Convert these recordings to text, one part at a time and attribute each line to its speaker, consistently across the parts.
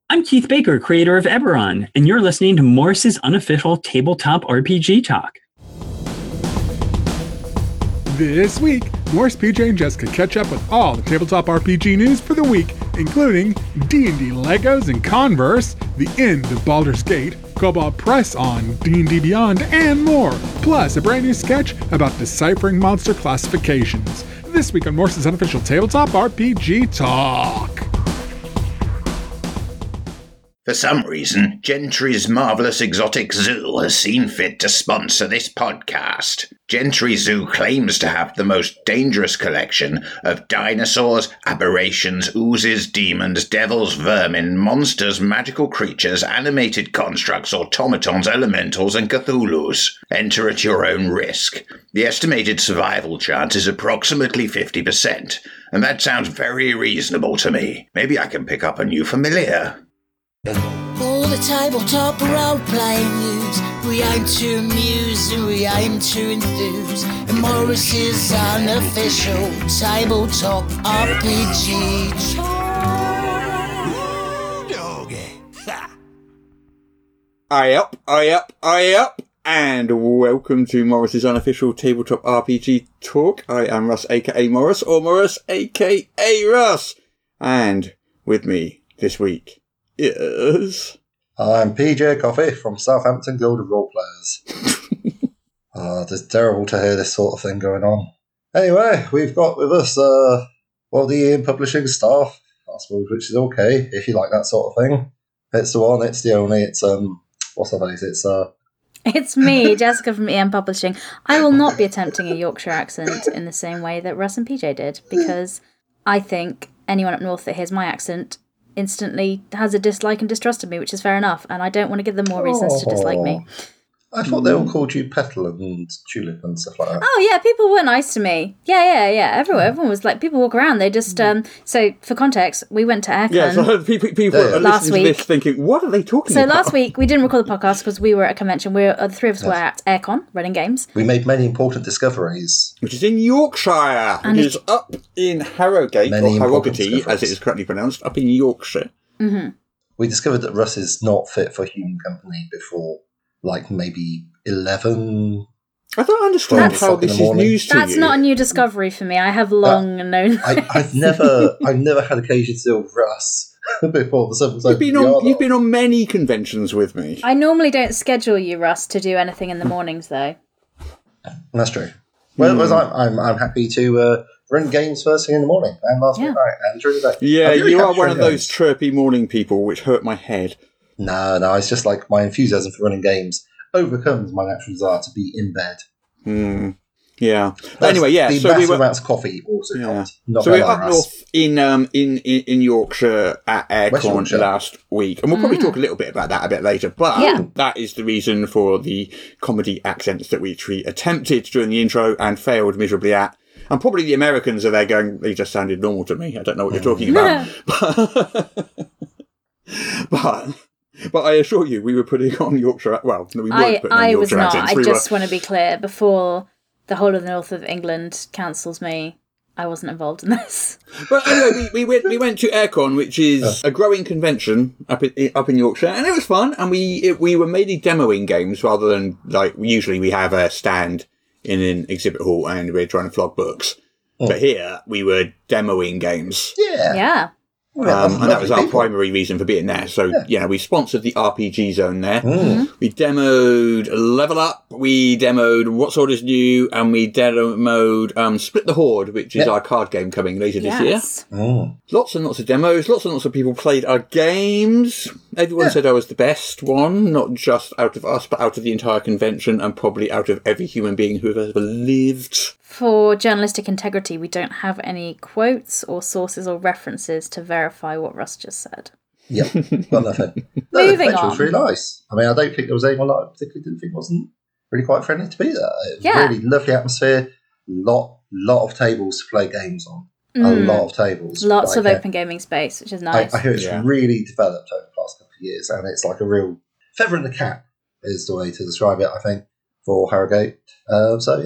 Speaker 1: I'm Keith Baker, creator of Eberron, and you're listening to Morris's unofficial tabletop RPG talk.
Speaker 2: This week, Morris, PJ, and Jessica catch up with all the tabletop RPG news for the week, including D&D Legos and Converse, the end of Baldur's Gate, Cobalt Press on D&D Beyond, and more. Plus, a brand new sketch about deciphering monster classifications. This week on Morris's unofficial tabletop RPG talk.
Speaker 3: For some reason, Gentry's Marvelous Exotic Zoo has seen fit to sponsor this podcast. Gentry Zoo claims to have the most dangerous collection of dinosaurs, aberrations, oozes, demons, devils, vermin, monsters, magical creatures, animated constructs, automatons, elementals, and Cthulhus. Enter at your own risk. The estimated survival chance is approximately 50%, and that sounds very reasonable to me. Maybe I can pick up a new familiar.
Speaker 4: All the tabletop role-playing news, we aim to amuse and we aim to enthuse. And Morris's unofficial tabletop RPG talk.
Speaker 5: Aye up, and welcome to Morris's unofficial tabletop RPG talk. I am Russ, aka Morris, or Morris, aka Russ. And with me this week is...
Speaker 6: I'm PJ Coffey from Southampton Guild of Roleplayers. It's terrible to hear this sort of thing going on. Anyway, we've got with us, the Ian Publishing staff, I suppose, which is okay, if you like that sort of thing. It's the one, it's the only, it's, what's her face,
Speaker 7: It's me, Jessica from EM Publishing. I will not be attempting a Yorkshire accent in the same way that Russ and PJ did, because I think anyone up north that hears my accent instantly has a dislike and distrust of me, which is fair enough, and I don't want to give them more reasons to dislike me.
Speaker 6: I thought they all called you Petal and Tulip and stuff like that.
Speaker 7: Oh yeah, people were nice to me. Yeah. Everyone was like, people walk around, they just, so for context, we went to Aircon.
Speaker 5: Yeah, so people are
Speaker 7: last
Speaker 5: listening
Speaker 7: week.
Speaker 5: to this thinking, what are they talking about?
Speaker 7: So last week, we didn't record the podcast because we were at a convention. The three of us were at Aircon, running games.
Speaker 6: We made many important discoveries.
Speaker 5: Which is in Yorkshire, which is up in Harrogate, or Harrogate, as it is correctly pronounced, up in Yorkshire.
Speaker 7: Mm-hmm.
Speaker 6: We discovered that Russ is not fit for human company before, like, maybe 11.
Speaker 5: I don't understand how this is news to you.
Speaker 7: That's not a new discovery for me. I have long known.
Speaker 6: I've never had occasion to deal with Russ before this episode.
Speaker 5: You've been on many conventions with me.
Speaker 7: I normally don't schedule you, Russ, to do anything in the mornings, though.
Speaker 6: That's true. Well, I'm happy to run games first thing in the morning and last night and during the day.
Speaker 5: Yeah, you are one of those chirpy morning people which hurt my head.
Speaker 6: No, it's just like my enthusiasm for running games overcomes my natural desire to be in bed.
Speaker 5: Yeah. But anyway, yeah.
Speaker 6: The massive amounts of coffee also helped.
Speaker 5: So we're up north in Yorkshire at Aircon last week, and we'll probably talk a little bit about that a bit later. But that is the reason for the comedy accents that we attempted during the intro and failed miserably at. And probably the Americans are there going, they just sounded normal to me. I don't know what you're talking about. But I assure you, we were putting on Yorkshire. Well, we weren't putting on Yorkshire accents.
Speaker 7: I just want to be clear. Before the whole of the north of England cancels me, I wasn't involved in this.
Speaker 5: But anyway, we went to Aircon, which is a growing convention up in Yorkshire, and it was fun. And we were mainly demoing games rather than, like, usually we have a stand in an exhibit hall and we're trying to flog books. But here we were demoing games.
Speaker 7: Yeah.
Speaker 5: And that was our primary reason for being there. So, we sponsored the RPG Zone there. We demoed Level Up, we demoed What Sword Is New, and we demoed Split the Horde, which is our card game coming later this year. Lots and lots of demos, lots and lots of people played our games. Everyone said I was the best one, not just out of us, but out of the entire convention, and probably out of every human being who has ever lived.
Speaker 7: For journalistic integrity, we don't have any quotes or sources or references to verify what Russ just said.
Speaker 6: Yeah, well, nothing.
Speaker 7: Moving
Speaker 6: the
Speaker 7: on.
Speaker 6: was really nice. I mean, I don't think there was anyone that I particularly didn't think wasn't really quite friendly to be there. It was really lovely atmosphere, lot of tables to play games on. A lot of tables.
Speaker 7: Lots of open gaming space, which is nice.
Speaker 6: I hear it's really developed over the past couple of years, and it's like a real feather in the cap is the way to describe it, I think, for Harrogate. So, yeah.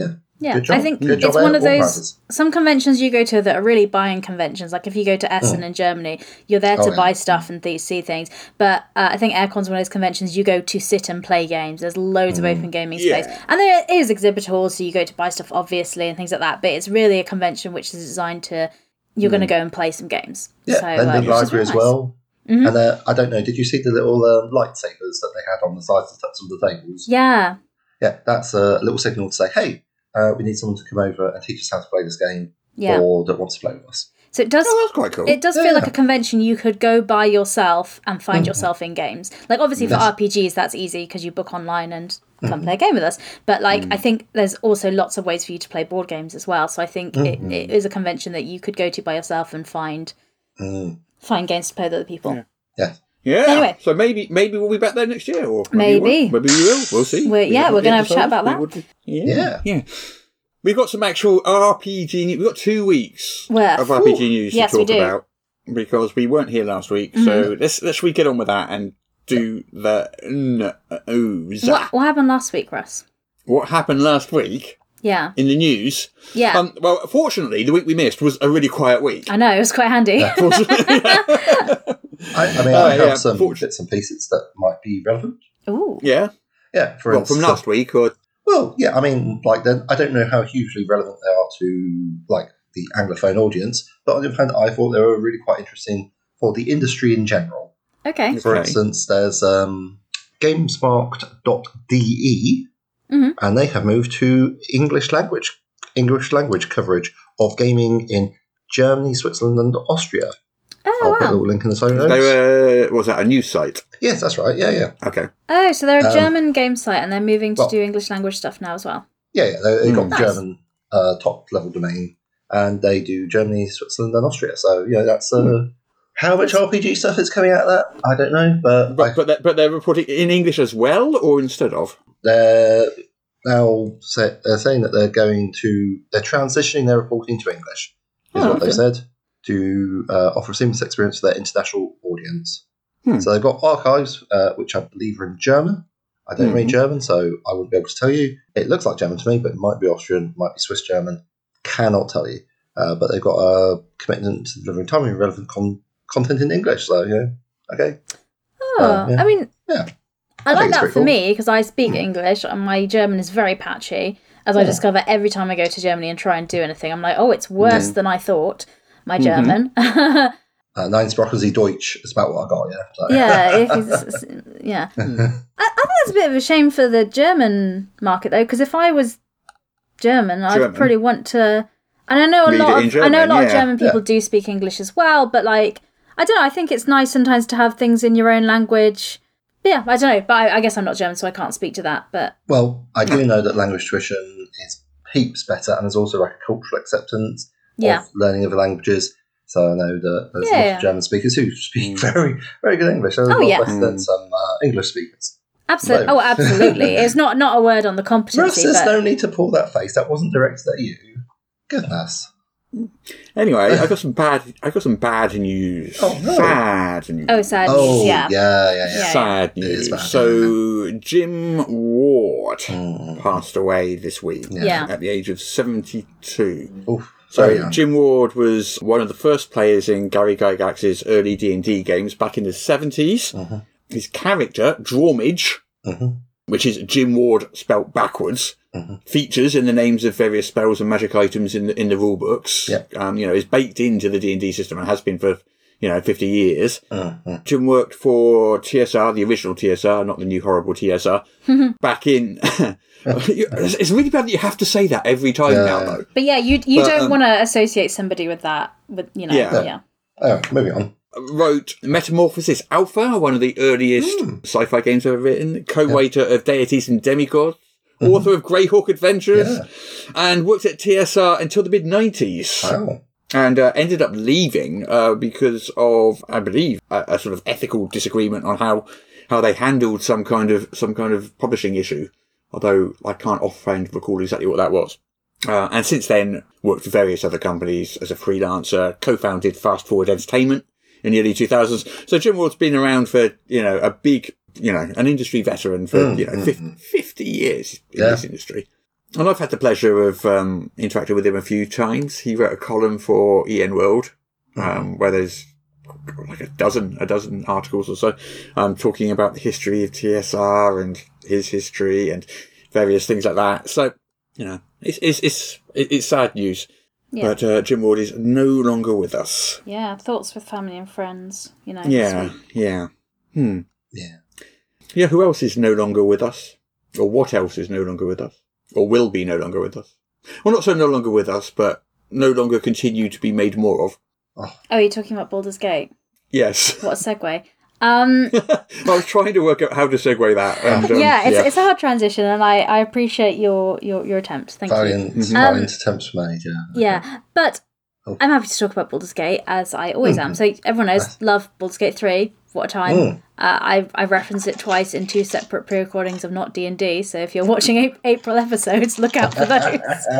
Speaker 7: Yeah,
Speaker 6: Good job.
Speaker 7: I think
Speaker 6: Good job
Speaker 7: it's one of
Speaker 6: organisers.
Speaker 7: those, some conventions you go to that are really buying conventions. Like if you go to Essen in Germany, you're there to buy stuff and see things. But I think Aircon's one of those conventions you go to sit and play games. There's loads of open gaming space. And there is exhibit halls, so you go to buy stuff, obviously, and things like that. But it's really a convention which is designed to, you're going to go and play some games.
Speaker 6: Yeah,
Speaker 7: so,
Speaker 6: vending
Speaker 7: which is
Speaker 6: library
Speaker 7: really
Speaker 6: as
Speaker 7: nice.
Speaker 6: well. And I don't know, did you see the little lightsabers that they had on the sides of some of the tables?
Speaker 7: Yeah.
Speaker 6: Yeah, that's a little signal to say, hey, we need someone to come over and teach us how to play this game,
Speaker 7: Yeah.
Speaker 6: or that wants to play with us.
Speaker 7: So it does.
Speaker 5: Oh, that's quite cool.
Speaker 7: It does feel like a convention you could go by yourself and find yourself in games. Like obviously for RPGs that's easy because you book online and come play a game with us. But like I think there's also lots of ways for you to play board games as well. So I think it is a convention that you could go to by yourself and find games to play with other people.
Speaker 6: Yeah.
Speaker 5: Yeah.
Speaker 7: Anyway.
Speaker 5: So maybe we'll be back there next year, or
Speaker 7: Maybe.
Speaker 5: we will. We'll see.
Speaker 7: We're going to have a chat about that.
Speaker 5: Yeah. We've got some actual RPG news. We've got 2 weeks
Speaker 7: Well,
Speaker 5: of RPG news
Speaker 7: yes,
Speaker 5: to
Speaker 7: we
Speaker 5: talk
Speaker 7: do.
Speaker 5: about because we weren't here last week. So let's we get on with that and do the news.
Speaker 7: What happened last week, Russ?
Speaker 5: What happened last week
Speaker 7: Yeah.
Speaker 5: in the news?
Speaker 7: Yeah.
Speaker 5: Well, fortunately, the week we missed was a really quiet week.
Speaker 7: I know, it was quite handy.
Speaker 6: I have
Speaker 5: yeah,
Speaker 6: some bits and pieces that might be relevant.
Speaker 7: Ooh.
Speaker 5: Yeah.
Speaker 6: Yeah, for
Speaker 5: Well,
Speaker 6: instance.
Speaker 5: from last week, or
Speaker 6: Well, yeah, I mean, like, I don't know how hugely relevant they are to, like, the Anglophone audience, but on the other hand, I thought they were really quite interesting for the industry in general.
Speaker 7: Okay.
Speaker 6: For
Speaker 5: Okay.
Speaker 6: instance, there's Gamesparked.de, and they have moved to English language coverage of gaming in Germany, Switzerland, and Austria.
Speaker 7: Oh,
Speaker 6: I'll put a
Speaker 7: wow.
Speaker 6: little link in the show notes.
Speaker 5: they were, was that a news site?
Speaker 6: Yes, that's right. Yeah.
Speaker 5: Okay.
Speaker 7: Oh, so they're a German game site and they're moving to
Speaker 6: well-
Speaker 7: do English language stuff now as well.
Speaker 6: Yeah. They've got
Speaker 7: Nice.
Speaker 6: German top level domain, and they do Germany, Switzerland, and Austria. So yeah, that's how much RPG stuff is coming out of that. I don't know, but
Speaker 5: But they're reporting in English as well, or instead of?
Speaker 6: they're now they're saying that they're transitioning their reporting to English. Is what they've said to offer a seamless experience for their international audience. So they've got archives, which I believe are in German. I don't read German, so I wouldn't be able to tell you. It looks like German to me, but it might be Austrian, might be Swiss German. Cannot tell you. But they've got a commitment to delivering timely and relevant content in English. So, yeah, okay.
Speaker 7: Oh,
Speaker 6: yeah.
Speaker 7: I mean,
Speaker 6: Yeah.
Speaker 7: I like
Speaker 6: it's
Speaker 7: that
Speaker 6: pretty
Speaker 7: for
Speaker 6: cool.
Speaker 7: me because I speak English and my German is very patchy. As I discover every time I go to Germany and try and do anything, I'm like, oh, it's worse than I thought. My German.
Speaker 6: Nein Sprachen Sie Deutsch is about what I got, yeah. So.
Speaker 7: Yeah. I think that's a bit of a shame for the German market though, because if I was German, I'd probably want to. And I know a
Speaker 5: Read
Speaker 7: lot
Speaker 5: it in
Speaker 7: of I know a lot
Speaker 5: German,
Speaker 7: of German people
Speaker 6: yeah.
Speaker 7: do speak English as well, but like I don't know. I think it's nice sometimes to have things in your own language. Yeah, I don't know, but I guess I'm not German, so I can't speak to that. But
Speaker 6: Well, I do know that language tuition is heaps better, and there's also like a cultural acceptance
Speaker 7: Yeah.
Speaker 6: of learning other languages. So I know that there's a lot
Speaker 7: Yeah.
Speaker 6: of German speakers who speak very, very good English. There's a
Speaker 7: Oh,
Speaker 6: lot
Speaker 7: yeah.
Speaker 6: less than some English speakers.
Speaker 7: absolutely,
Speaker 6: No.
Speaker 7: absolutely, it's not a word on the
Speaker 6: Russ,
Speaker 7: competency,
Speaker 6: there's
Speaker 7: but
Speaker 6: no need to pull that face. That wasn't directed at you. Goodness.
Speaker 5: Anyway, I got some bad news.
Speaker 6: Oh, no.
Speaker 5: Sad news.
Speaker 7: oh, sad
Speaker 6: Oh,
Speaker 7: news,
Speaker 6: yeah.
Speaker 5: Sad
Speaker 6: It is
Speaker 5: news.
Speaker 6: bad,
Speaker 5: So Jim Ward
Speaker 6: Mm.
Speaker 5: passed away this week
Speaker 7: Yeah.
Speaker 5: at the age of 72.
Speaker 6: Oof,
Speaker 5: So
Speaker 6: very young.
Speaker 5: Jim Ward was one of the first players in Gary Gygax's early D&D games back in the 70s.
Speaker 6: Mm-hmm.
Speaker 5: His character, Drawmage, which is Jim Ward spelt backwards, features in the names of various spells and magic items in the rule books.
Speaker 6: Yeah.
Speaker 5: Is baked into the D&D system and has been for 50 years. Jim worked for TSR, the original TSR, not the new horrible TSR, back in. It's really bad that you have to say that every time now, though.
Speaker 7: But yeah, you don't want to associate somebody with that.
Speaker 5: Yeah.
Speaker 6: Moving on.
Speaker 5: Wrote Metamorphosis Alpha, one of the earliest sci-fi games ever written, co-writer of Deities and Demigods, author of Greyhawk Adventures, and worked at TSR until the mid-90s.
Speaker 6: Wow.
Speaker 5: And ended up leaving because of, I believe, a sort of ethical disagreement on how they handled some kind of publishing issue. Although I can't offhand recall exactly what that was. And since then, worked for various other companies as a freelancer, co-founded Fast Forward Entertainment in the early 2000s. So Jim Ward's been around for, a big, an industry veteran for, 50 years in this industry. And I've had the pleasure of interacting with him a few times. He wrote a column for EN World, where there's like a dozen articles or so, talking about the history of TSR and his history and various things like that. So, it's sad news.
Speaker 7: Yeah.
Speaker 5: But Jim Ward is no longer with us.
Speaker 7: Yeah, thoughts with family and friends,
Speaker 5: Yeah, yeah.
Speaker 6: Yeah.
Speaker 5: Yeah, who else is no longer with us? Or what else is no longer with us? Or will be no longer with us? Well, not so no longer with us, but no longer continue to be made more of.
Speaker 7: Oh, you're talking about Baldur's Gate?
Speaker 5: Yes.
Speaker 7: What a segue.
Speaker 5: I was trying to work out how to segue that. And,
Speaker 7: it's a hard transition, and I appreciate your attempt. Thank
Speaker 6: Valiant attempts made, yeah.
Speaker 7: Yeah, but I'm happy to talk about Baldur's Gate, as I always am. So everyone knows, love Baldur's Gate 3. What a time. I've referenced it twice in 2 separate pre-recordings of Not D&D, so if you're watching April episodes, look out for those.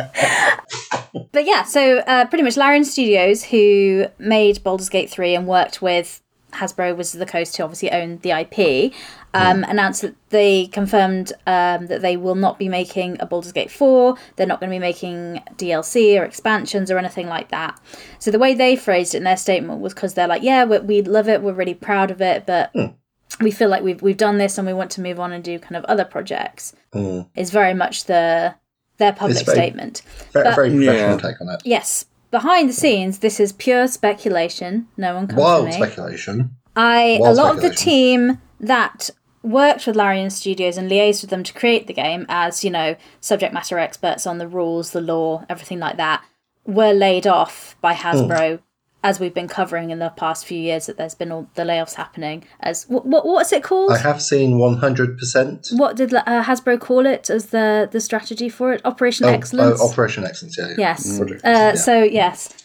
Speaker 7: But yeah, so pretty much Larian Studios, who made Baldur's Gate 3 and worked with Hasbro, Wizards of the Coast, who obviously own the IP, announced that they confirmed that they will not be making a Baldur's Gate 4. They're not going to be making DLC or expansions or anything like that. So the way they phrased it in their statement was because they're like, yeah, we love it, we're really proud of it, but we feel like we've done this and we want to move on and do kind of other projects. Is very much their public statement.
Speaker 6: Very professional take on it.
Speaker 7: Yes. Behind the scenes, this is pure speculation. No one comes
Speaker 6: Wild
Speaker 7: to me.
Speaker 6: speculation.
Speaker 7: A lot of the team that worked with Larian Studios and liaised with them to create the game as, subject matter experts on the rules, the lore, everything like that, were laid off by Hasbro, as we've been covering in the past few years that there's been all the layoffs happening. As what's it called?
Speaker 6: I have seen 100%.
Speaker 7: What did Hasbro call it as the strategy for it? Operation Excellence?
Speaker 6: Operation Excellence, yeah.
Speaker 7: Yes.
Speaker 6: Project,
Speaker 7: So, yes.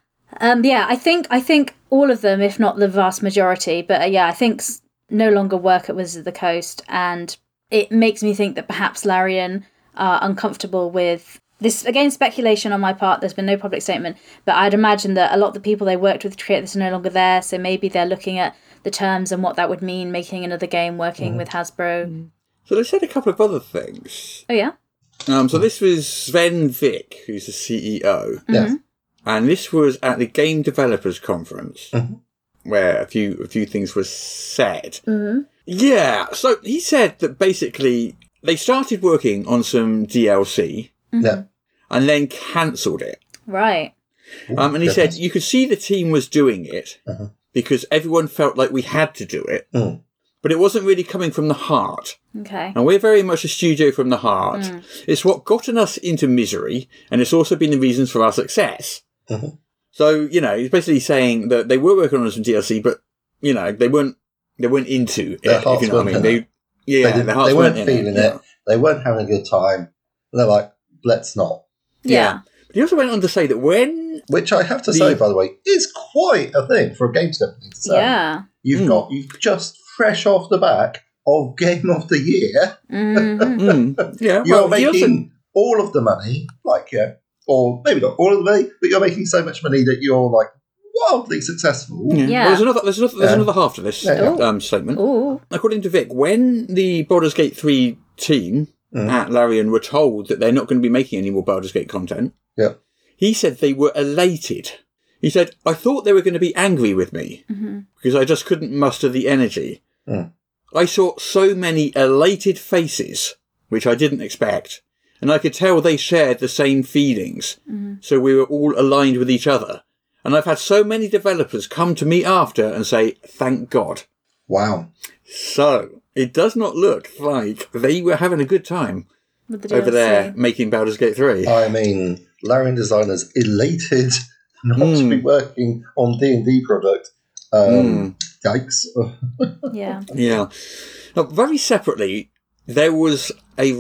Speaker 7: I think all of them, if not the vast majority, but I think no longer work at Wizards of the Coast, and it makes me think that perhaps Larian are uncomfortable with this. Again, speculation on my part, there's been no public statement, but I'd imagine that a lot of the people they worked with to create this are no longer there, so maybe they're looking at the terms and what that would mean, making another game, working with Hasbro.
Speaker 5: So they said a couple of other things.
Speaker 7: Oh, yeah?
Speaker 5: So this was Sven Vick, who's the CEO.
Speaker 6: Yes.
Speaker 5: And this was at the Game Developers Conference, where a few things were said. Yeah, so he said that basically they started working on some DLC, and then cancelled it.
Speaker 7: Right.
Speaker 5: And he said you could see the team was doing it because everyone felt like we had to do it, but it wasn't really coming from the heart.
Speaker 7: Okay.
Speaker 5: And we're very much a studio from the heart. It's what gotten us into misery, and it's also been the reasons for our success. So, he's basically saying that they were working on some DLC, but, they weren't into it, if you know what I mean. They
Speaker 6: weren't feeling it. They weren't having a good time. And they're like, let's not.
Speaker 7: Yeah.
Speaker 5: But he also went on to say that when...
Speaker 6: Which I have to say, by the way, is quite a thing for a games company to say.
Speaker 7: Yeah.
Speaker 6: You've just fresh off the back of Game of the Year.
Speaker 5: Yeah.
Speaker 6: You're making all of the money, or maybe not all of the money, but you're making so much money that you're wildly successful.
Speaker 7: Yeah.
Speaker 5: Well, there's another half to this statement.
Speaker 7: Ooh.
Speaker 5: According to Vic, when the Baldur's Gate 3 team at Larian were told that they're not going to be making any more Baldur's Gate content, he said they were elated. He said, I thought they were going to be angry with me because I just couldn't muster the energy. I saw so many elated faces, which I didn't expect. And I could tell they shared the same feelings. So we were all aligned with each other. And I've had so many developers come to me after and say, thank God.
Speaker 6: Wow.
Speaker 5: So it does not look like they were having a good time
Speaker 7: With the
Speaker 5: over
Speaker 7: DLC.
Speaker 5: there making Baldur's Gate 3.
Speaker 6: I mean, Larian designers elated not to be working on D&D product. Yikes.
Speaker 7: Yeah.
Speaker 5: Yeah. Now, very separately, there was a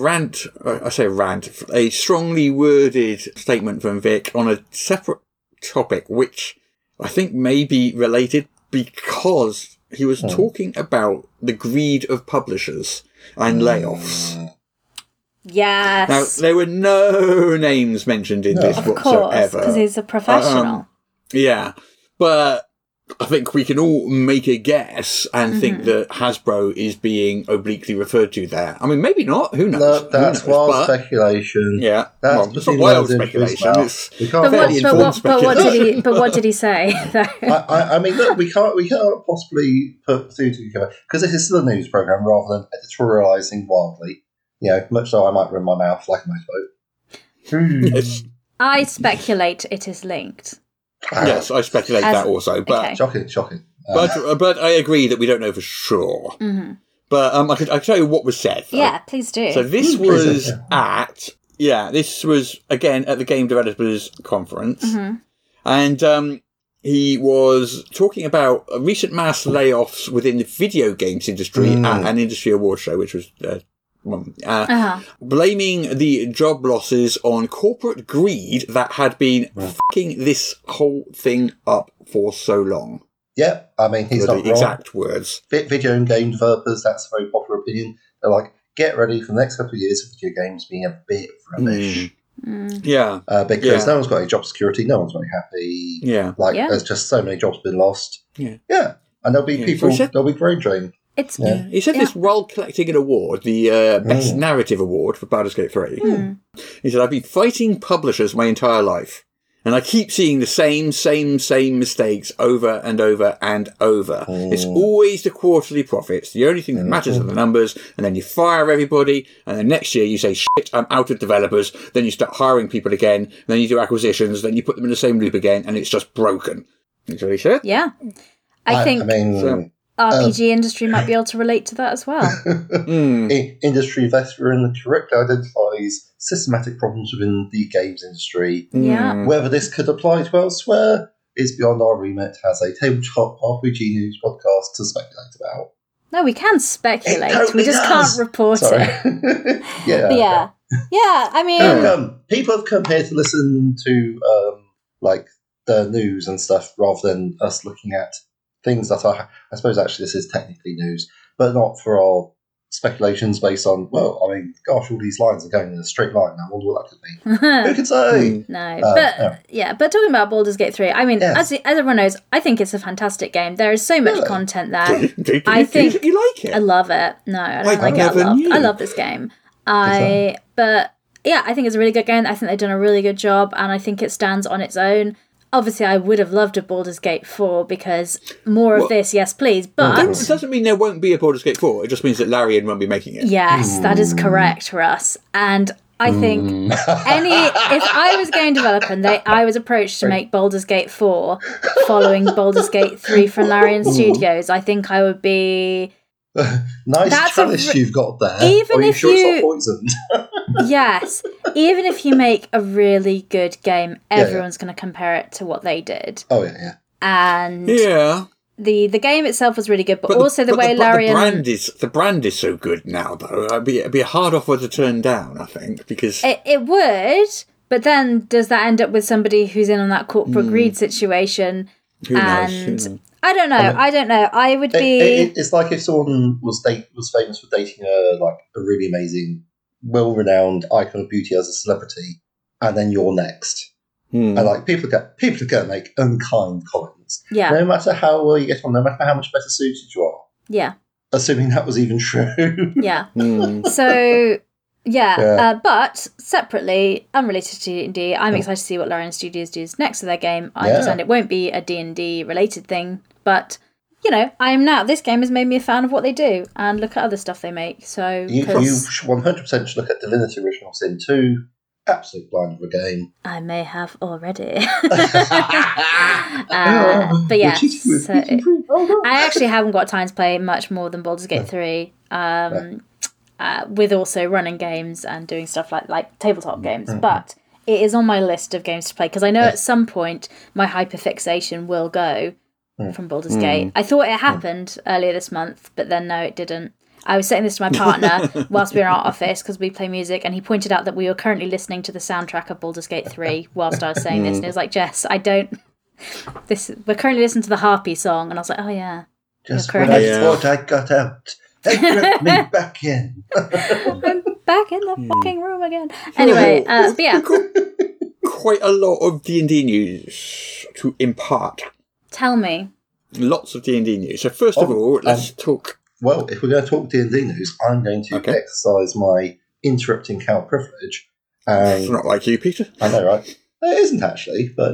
Speaker 5: strongly worded statement from Vic on a separate topic, which I think may be related because he was talking about the greed of publishers and layoffs.
Speaker 7: Yes.
Speaker 5: Now, there were no names mentioned in this
Speaker 7: of course,
Speaker 5: whatsoever.
Speaker 7: because he's a professional.
Speaker 5: Yeah. But I think we can all make a guess and think that Hasbro is being obliquely referred to there. I mean, maybe not. Who knows?
Speaker 6: No, that's
Speaker 5: Who knows?
Speaker 6: wild speculation.
Speaker 5: Yeah,
Speaker 6: That's
Speaker 5: well, it's not
Speaker 6: between
Speaker 5: wild
Speaker 6: words into his
Speaker 5: speculation.
Speaker 6: mouth.
Speaker 5: It's
Speaker 6: We can't
Speaker 5: fairly informed speculation.
Speaker 7: But what did he say?
Speaker 6: I mean, look, we can't possibly put two together because this is still a news program rather than editorialising wildly. Much so I might run my mouth like a motorboat.
Speaker 5: It's-
Speaker 7: I speculate it is linked.
Speaker 5: yes, I speculate that also, but
Speaker 7: okay.
Speaker 6: Shocking.
Speaker 5: but I agree that we don't know for sure.
Speaker 7: Mm-hmm.
Speaker 5: But I can tell you what was said. Though.
Speaker 7: Yeah, please do.
Speaker 5: So this was this was again at the Game Developers Conference, and he was talking about recent mass layoffs within the video games industry at an industry award show, which was blaming the job losses on corporate greed that had been fucking this whole thing up for so long.
Speaker 6: Yeah, I mean, he's
Speaker 5: Were
Speaker 6: not
Speaker 5: the
Speaker 6: wrong.
Speaker 5: exact words.
Speaker 6: Video game developers, that's a very popular opinion. They're like, get ready for the next couple of years of video games being a bit rubbish.
Speaker 5: Yeah.
Speaker 6: Because no one's got any job security, no one's very happy.
Speaker 5: Yeah.
Speaker 6: There's just so many jobs been lost.
Speaker 5: Yeah.
Speaker 6: Yeah. And there'll be people, there'll be brain drain.
Speaker 5: He said this while collecting an award, the Best Narrative Award for Baldur's Gate 3. He said, I've been fighting publishers my entire life, and I keep seeing the same mistakes over and over and over. It's always the quarterly profits. The only thing that matters are the numbers, and then you fire everybody, and then next year you say, shit, I'm out of developers. Then you start hiring people again, and then you do acquisitions, then you put them in the same loop again, and it's just broken. That's what he said.
Speaker 7: Yeah. I think RPG industry might be able to relate to that as well.
Speaker 6: Industry veteran correctly identifies systematic problems within the games industry.
Speaker 7: Yeah.
Speaker 6: Whether this could apply to elsewhere is beyond our remit as a tabletop RPG news podcast to speculate about.
Speaker 7: No, we can speculate.
Speaker 6: Totally
Speaker 7: We just
Speaker 6: does.
Speaker 7: can't report
Speaker 6: Sorry.
Speaker 7: it.
Speaker 6: Yeah.
Speaker 7: Yeah, I mean...
Speaker 6: people have come here to listen to the news and stuff rather than us looking at things that are, I suppose actually this is technically news, but not for our speculations based on, well, I mean, gosh, all these lines are going in a straight line now. I wonder what that could mean. Who can say?
Speaker 7: No, but talking about Baldur's Gate 3, I mean, as everyone knows, I think it's a fantastic game. There is so much content there.
Speaker 5: I think you like it.
Speaker 7: I love it. No, I don't like it. I love this game. But yeah, I think it's a really good game. I think they've done a really good job, and I think it stands on its own. Obviously, I would have loved a Baldur's Gate 4 because more of this, yes, please. But
Speaker 5: it doesn't mean there won't be a Baldur's Gate 4. It just means that Larian won't be making it.
Speaker 7: Yes, that is correct, Russ. And I think if I was a game developer and I was approached to make Baldur's Gate 4 following Baldur's Gate 3 from Larian Studios, I think I would be...
Speaker 6: Nice chalice you've got there.
Speaker 7: Even if
Speaker 6: sure it's not poisoned?
Speaker 7: Yes. Even if you make a really good game, everyone's going to compare it to what they did.
Speaker 6: Oh, yeah.
Speaker 7: And the game itself was really good, but also the way Larian...
Speaker 5: The brand is so good now, though. It'd be a hard offer to turn down, I think, because...
Speaker 7: It would, but then does that end up with somebody who's in on that corporate greed situation?
Speaker 5: Who knows?
Speaker 7: I don't know. I don't know. I would be...
Speaker 6: It's like if someone was famous for dating a really amazing, well-renowned icon of beauty as a celebrity, and then you're next. And people are going to make unkind comments.
Speaker 7: Yeah.
Speaker 6: No matter how well you get on, no matter how much better suited you are.
Speaker 7: Yeah.
Speaker 6: Assuming that was even true.
Speaker 7: Yeah. So... but separately, unrelated to D&D, I'm excited to see what Larian Studios does next to their game. I understand it won't be a D&D related thing, but, this game has made me a fan of what they do, and look at other stuff they make. So
Speaker 6: You 100% should look at Divinity Original Sin 2. Absolute blind of a game.
Speaker 7: I may have already. But yeah, I actually haven't got time to play much more than Baldur's Gate 3. With also running games and doing stuff like tabletop games. But it is on my list of games to play because I know at some point my hyperfixation will go from Baldur's Gate. I thought it happened earlier this month, but then no, it didn't. I was saying this to my partner whilst we were in our office because we play music, and he pointed out that we were currently listening to the soundtrack of Baldur's Gate 3 whilst I was saying this, and he was like, Jess, we're currently listening to the Harpy song, and I was like, oh yeah.
Speaker 6: Just when I thought I got out, they let me back in.
Speaker 7: I'm back in the fucking room again. Anyway, but yeah.
Speaker 5: Quite a lot of D&D news to impart.
Speaker 7: Tell me.
Speaker 5: lots of D&D news. So first of all, let's talk...
Speaker 6: Well, if we're going to talk D&D news, I'm going to exercise my interrupting cow privilege.
Speaker 5: It's not like you, Peter.
Speaker 6: I know, right? It isn't actually, but,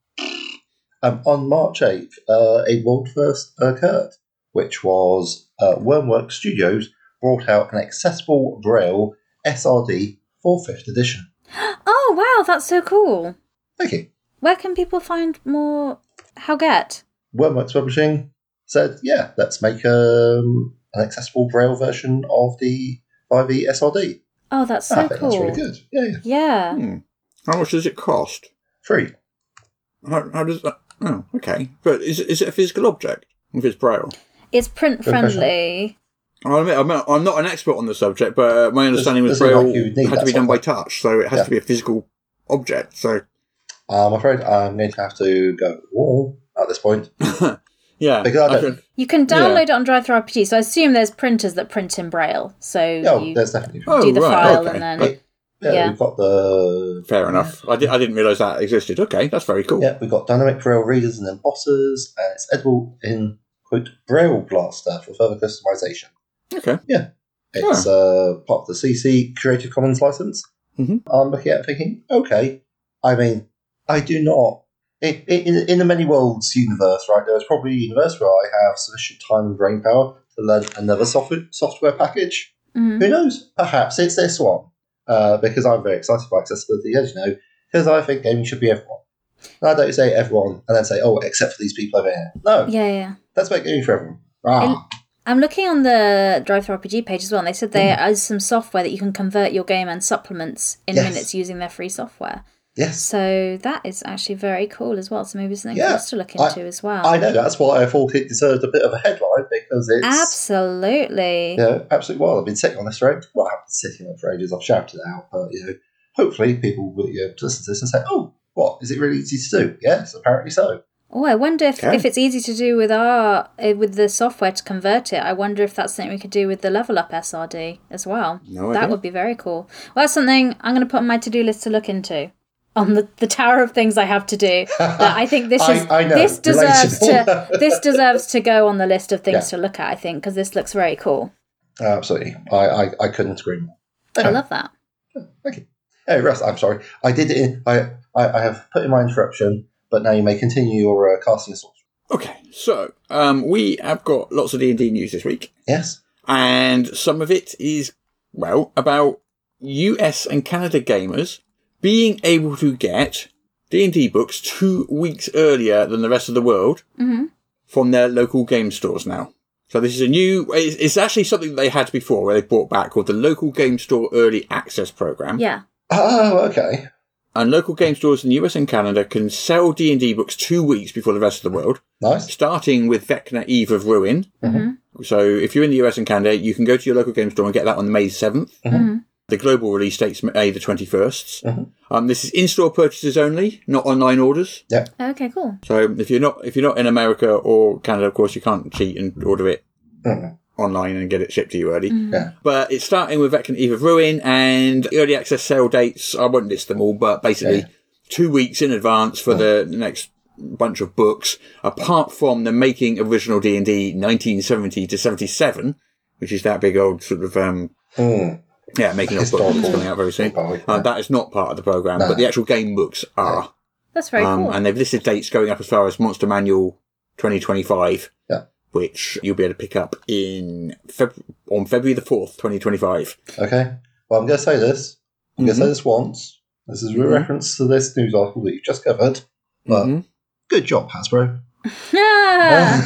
Speaker 6: on March 8th, a world first occurred, which was Wormworks Studios brought out an accessible Braille SRD for 5th edition.
Speaker 7: Oh, wow, that's so cool.
Speaker 6: Thank you.
Speaker 7: Where can people find more Howget?
Speaker 6: Wormworks Publishing said, let's make an accessible Braille version of the 5e SRD.
Speaker 7: Oh, that's so
Speaker 6: I think
Speaker 7: cool.
Speaker 6: that's really good.
Speaker 7: Yeah.
Speaker 5: How much does it cost?
Speaker 6: Free.
Speaker 5: How does that... Oh, okay. But is it a physical object if it's Braille?
Speaker 7: It's print friendly.
Speaker 5: I'll admit, I'm not an expert on the subject, but my understanding was
Speaker 6: Doesn't
Speaker 5: Braille
Speaker 6: like
Speaker 5: had to be done by touch, so it has to be a physical object. So
Speaker 6: I'm afraid I'm going to have to go wall at this point.
Speaker 5: Yeah.
Speaker 6: Because
Speaker 7: you can download it on DriveThru RPG, so I assume there's printers that print in Braille. So you
Speaker 6: there's definitely
Speaker 7: do the file and then...
Speaker 6: we've got the...
Speaker 5: Fair enough. I didn't realise that existed. Okay, that's very cool.
Speaker 6: Yeah, we've got dynamic Braille readers and embossers, and it's editable in, quote, Braille Blaster for further customization.
Speaker 5: Okay.
Speaker 6: Yeah. It's part of the CC Creative Commons license.
Speaker 5: Mm-hmm.
Speaker 6: I'm looking at it thinking, okay, I mean, I do not... In the Many Worlds universe, right, there was probably a universe where I have sufficient time and brain power to learn another software package.
Speaker 7: Mm-hmm.
Speaker 6: Who knows? Perhaps it's this one. Because I'm very excited by accessibility, as you know, because I think gaming should be everyone. And I don't say everyone and then say, except for these people over here. No.
Speaker 7: Yeah.
Speaker 6: Let's make gaming for everyone.
Speaker 7: I'm looking on the DriveThru RPG page as well, and they said there is some software that you can convert your game and supplements in minutes using their free software.
Speaker 6: Yes.
Speaker 7: So that is actually very cool as well. So maybe something for us to look into as well.
Speaker 6: I know, that's why I thought it deserved a bit of a headline, because it's...
Speaker 7: Absolutely.
Speaker 6: Yeah, absolutely wild. I've been sitting on this for ages. Well, I haven't been sitting on it for ages. I've shouted it out, but, hopefully people will listen to this and say, what, is it really easy to do? Yes, apparently so.
Speaker 7: Oh, I wonder if it's easy to do with with the software to convert it. I wonder if that's something we could do with the Level Up SRD as well.
Speaker 5: No idea.
Speaker 7: That would be very cool. Well, that's something I'm going to put on my to-do list to look into. On the tower of things I have to do, but I think this deserves to go on the list of things to look at. I think because this looks very cool.
Speaker 6: Absolutely, I couldn't agree more.
Speaker 7: Anyway. I love that.
Speaker 6: Thank you. Hey Russ, I'm sorry. I did it. I have put in my interruption, but now you may continue your casting assault.
Speaker 5: Okay, so we have got lots of D&D news this week.
Speaker 6: Yes,
Speaker 5: and some of it is about US and Canada gamers being able to get D&D books 2 weeks earlier than the rest of the world from their local game stores now. So this is it's actually something they had before where they brought back called the Local Game Store Early Access Program.
Speaker 7: Yeah.
Speaker 6: Oh, okay.
Speaker 5: And local game stores in the US and Canada can sell D&D books 2 weeks before the rest of the world.
Speaker 6: Nice.
Speaker 5: Starting with Vecna Eve of Ruin. Mm-hmm. So if you're in the US and Canada, you can go to your local game store and get that on May 7th.
Speaker 6: Mm-hmm.
Speaker 5: The global release date's May the 21st. Mm-hmm. This is in-store purchases only, not online orders.
Speaker 6: Yeah.
Speaker 7: Okay, cool.
Speaker 5: So if you're not in America or Canada, of course, you can't cheat and order it online and get it shipped to you early.
Speaker 7: Mm-hmm.
Speaker 6: Yeah.
Speaker 5: But it's starting with Vecna Eve of Ruin, and early access sale dates, I won't list them all, but basically 2 weeks in advance for the next bunch of books, apart from the Making Original D&D 1970 to 77, which is that big old sort of... making up book that's coming out very soon. That is not part of the programme, but the actual game books are.
Speaker 7: That's very cool.
Speaker 5: And they've listed dates going up as far as Monster Manual 2025, which you'll be able to pick up on February the 4th, 2025.
Speaker 6: Okay. Well, I'm going to say this. I'm going to say this once. This is a reference to this news article that you've just covered. But good job, Hasbro.
Speaker 7: Yeah,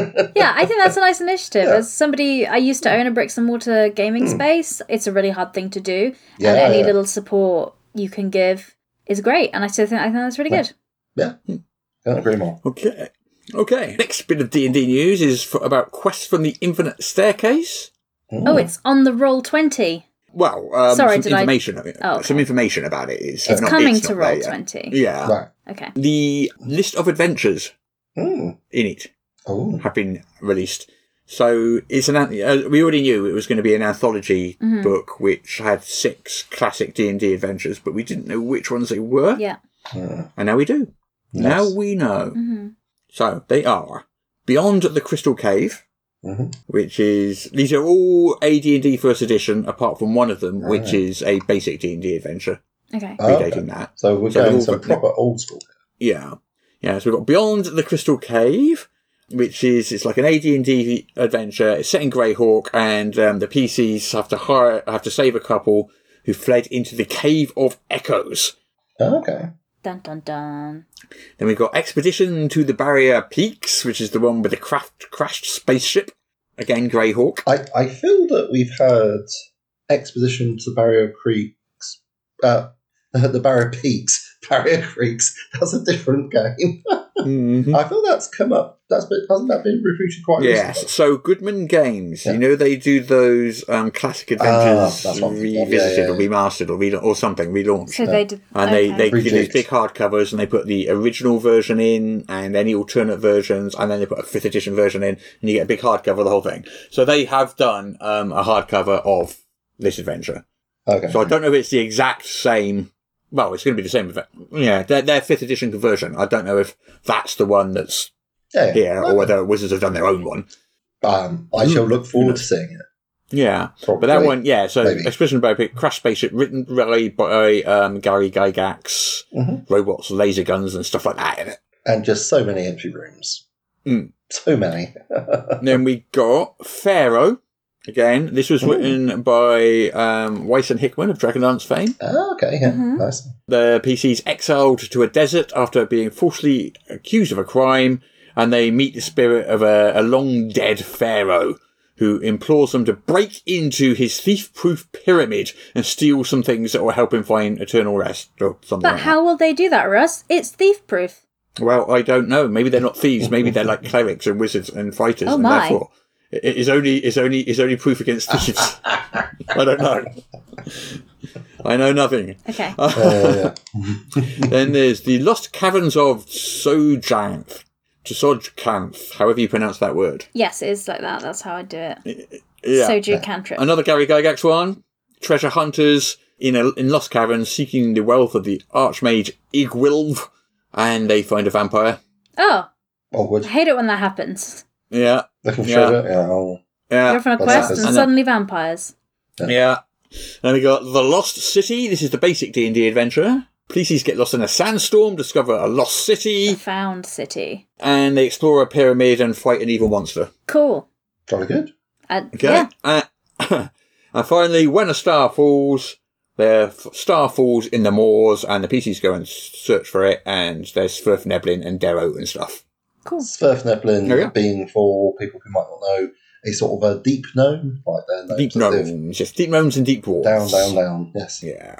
Speaker 7: I think that's a nice initiative. As somebody, I used to own a bricks and mortar gaming space. It's a really hard thing to do, and any little support you can give is great. And I think that's really good.
Speaker 6: Yeah, can't agree more.
Speaker 5: Okay. Next bit of D&D news is about Quest from the Infinite Staircase.
Speaker 7: Oh, it's on the Roll20.
Speaker 5: Well,
Speaker 7: Sorry,
Speaker 5: some information about it is
Speaker 7: it's coming to Roll20.
Speaker 5: Yeah.
Speaker 6: Right.
Speaker 7: Okay.
Speaker 5: The list of adventures in it have been released. So it's we already knew it was going to be an anthology book which had 6 classic D&D adventures, but we didn't know which ones they were.
Speaker 7: Yeah.
Speaker 5: And now we do. Nice. Now we know. So they are Beyond the Crystal Cave,
Speaker 6: Mm-hmm.
Speaker 5: which is... These are all AD&D First Edition, apart from one of them, which is a basic D&D adventure,
Speaker 7: Okay.
Speaker 5: predating that.
Speaker 6: So we're
Speaker 5: So
Speaker 6: going
Speaker 5: they're
Speaker 6: to
Speaker 5: all-
Speaker 6: proper old school.
Speaker 5: Yeah. Yeah, so we've got Beyond the Crystal Cave, which is, it's like an AD&D adventure. It's set in Greyhawk, and the PCs have to save a couple who fled into the Cave of Echoes.
Speaker 6: Oh, okay.
Speaker 7: Dun dun dun.
Speaker 5: Then we've got Expedition to the Barrier Peaks, which is the one with the crashed spaceship. Again, Greyhawk.
Speaker 6: I feel that we've had Expedition to Barrier Creeks, the Barrier Peaks, Barrier Creeks. That's a different game.
Speaker 5: Mm-hmm.
Speaker 6: I feel that's come up. Hasn't that been repeated quite
Speaker 5: Yes,
Speaker 6: recently?
Speaker 5: so Goodman Games,
Speaker 6: Yeah.
Speaker 5: you know, they do those classic adventures
Speaker 6: that's what I'm thinking of.
Speaker 5: revisited
Speaker 6: Yeah.
Speaker 5: or remastered or something, relaunched.
Speaker 7: So they did.
Speaker 5: And
Speaker 7: okay.
Speaker 5: they give these
Speaker 6: Rejigged.
Speaker 5: big hardcovers, and they put the original version in, and any alternate versions, and then they put a 5th edition version in, and you get a big hardcover of the whole thing. So they have done a hardcover of this adventure.
Speaker 6: Okay.
Speaker 5: So I don't know if it's the exact same. Well, it's going to be the same event. Yeah, their 5th edition conversion. I don't know if that's the one that's
Speaker 6: yeah.
Speaker 5: here, or whether Wizards have done their own one.
Speaker 6: I shall look forward to seeing it.
Speaker 5: Yeah,
Speaker 6: Probably.
Speaker 5: but that one, yeah. So,
Speaker 6: Maybe.
Speaker 5: Expedition by Crash Spaceship, written by Gary Gygax,
Speaker 6: Mhm.
Speaker 5: robots, laser guns, and stuff like that in it.
Speaker 6: And just so many empty rooms.
Speaker 5: Mm.
Speaker 6: So many.
Speaker 5: Then we got Pharaoh. Again, this was written by Weiss and Hickman of Dragonlance fame.
Speaker 6: Oh, okay, yeah, nice.
Speaker 5: The PC's exiled to a desert after being falsely accused of a crime, and they meet the spirit of a long-dead pharaoh who implores them to break into his thief-proof pyramid and steal some things that will help him find eternal rest, or something
Speaker 7: But
Speaker 5: like
Speaker 7: how will they do that, Russ? It's thief-proof.
Speaker 5: that. Well, I don't know. Maybe they're not thieves. Maybe they're like clerics and wizards and fighters,
Speaker 7: Oh,
Speaker 5: and
Speaker 7: my.
Speaker 5: therefore it is only proof against thieves. I don't know. I know nothing.
Speaker 7: Okay.
Speaker 6: Yeah.
Speaker 5: Then there's the Lost Caverns of Tsojcanth, however you pronounce that word.
Speaker 7: Yes, it is like that. That's how I do it.
Speaker 5: Yeah.
Speaker 7: Soju cantrip.
Speaker 5: Another Gary Gygax one. Treasure hunters in Lost Caverns seeking the wealth of the Archmage Igwilv, and they find a vampire.
Speaker 7: Oh,
Speaker 6: Onward.
Speaker 7: I hate it when that happens.
Speaker 5: Yeah.
Speaker 6: Looking for
Speaker 5: Yeah.
Speaker 6: it. Yeah. Oh.
Speaker 5: Yeah.
Speaker 7: You're off on a
Speaker 6: That's
Speaker 7: quest
Speaker 6: happens.
Speaker 7: and suddenly vampires.
Speaker 5: Yeah. And we got The Lost City. This is the basic D&D adventure. Policies get lost in a sandstorm, discover a lost city,
Speaker 7: Found city.
Speaker 5: and they explore a pyramid and fight an evil monster.
Speaker 7: Cool.
Speaker 6: Jolly good.
Speaker 5: Okay.
Speaker 7: Yeah.
Speaker 5: And finally, When a Star Falls, their star falls in the moors, and the PCs go and search for it, and there's Svirfneblin and Darrow and stuff.
Speaker 7: Cool.
Speaker 6: Svirfneblin
Speaker 5: Oh, yeah.
Speaker 6: being, for people who might not know, a sort of a deep gnome, like their gnomes
Speaker 5: Deep
Speaker 6: that live
Speaker 5: gnomes, yes, deep gnomes and deep dwarves.
Speaker 6: down, yes.
Speaker 5: Yeah.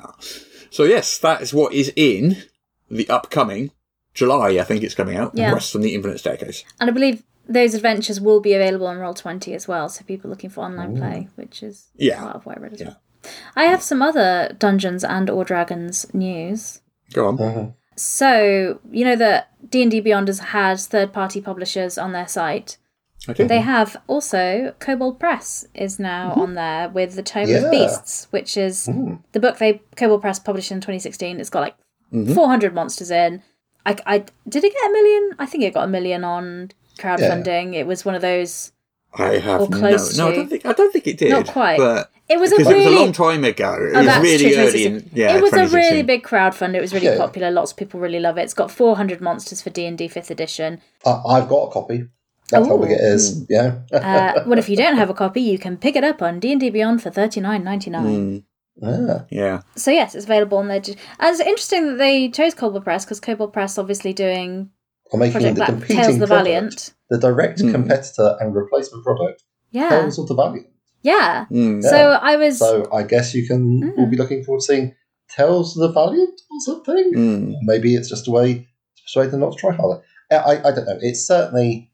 Speaker 5: So yes, that is what is in the upcoming July, I think it's coming out.
Speaker 7: Yeah.
Speaker 5: West from the Infinite Staircase.
Speaker 7: And I believe those adventures will be available on Roll20 as well, so people looking for online play, which is
Speaker 5: Yeah.
Speaker 7: part of what I read as well. I have some other Dungeons and or Dragons news.
Speaker 5: Go on.
Speaker 6: Mhm.
Speaker 7: So, you know that D&D Beyond has third-party publishers on their site.
Speaker 5: Okay.
Speaker 7: They have also Kobold Press is now on there with the Tome
Speaker 6: Yeah.
Speaker 7: of Beasts, which is the book Kobold Press published in 2016. It's got like 400 monsters in. I did it get 1 million? I think it got 1 million on crowdfunding. It was one of those.
Speaker 5: I have
Speaker 7: Or close
Speaker 5: no.
Speaker 7: to.
Speaker 5: I don't think it did.
Speaker 7: Not quite.
Speaker 5: But
Speaker 7: It was a
Speaker 5: because it was a
Speaker 7: really.
Speaker 5: long time ago. It
Speaker 7: Oh,
Speaker 5: was
Speaker 7: that's
Speaker 5: really
Speaker 7: true,
Speaker 5: early.
Speaker 7: 2016. It was a
Speaker 5: 2016.
Speaker 7: really big crowdfund. It was really
Speaker 6: Yeah.
Speaker 7: popular. Lots of people really love it. It's got 400 monsters for D&D 5th edition.
Speaker 6: I've got a copy. That's how big it is. Yeah.
Speaker 7: Well, if you don't have a copy, you can pick it up on D&D Beyond for $39.99.
Speaker 6: Yeah.
Speaker 5: Yeah.
Speaker 7: So yes, it's available on there. And it's interesting that they chose Kobold Press because Kobold Press obviously doing
Speaker 6: Or making
Speaker 7: Project
Speaker 6: the
Speaker 7: Black
Speaker 6: competing
Speaker 7: Tales of the
Speaker 6: product,
Speaker 7: Valiant.
Speaker 6: the direct competitor and replacement product,
Speaker 7: Yeah,
Speaker 6: Tales of the Valiant.
Speaker 7: yeah.
Speaker 5: Mm.
Speaker 7: So I was.
Speaker 6: So I guess you can. We'll be looking forward to seeing Tales of the Valiant or something.
Speaker 5: Mm.
Speaker 6: Maybe it's just a way to persuade them not to try harder. I don't know. It's certainly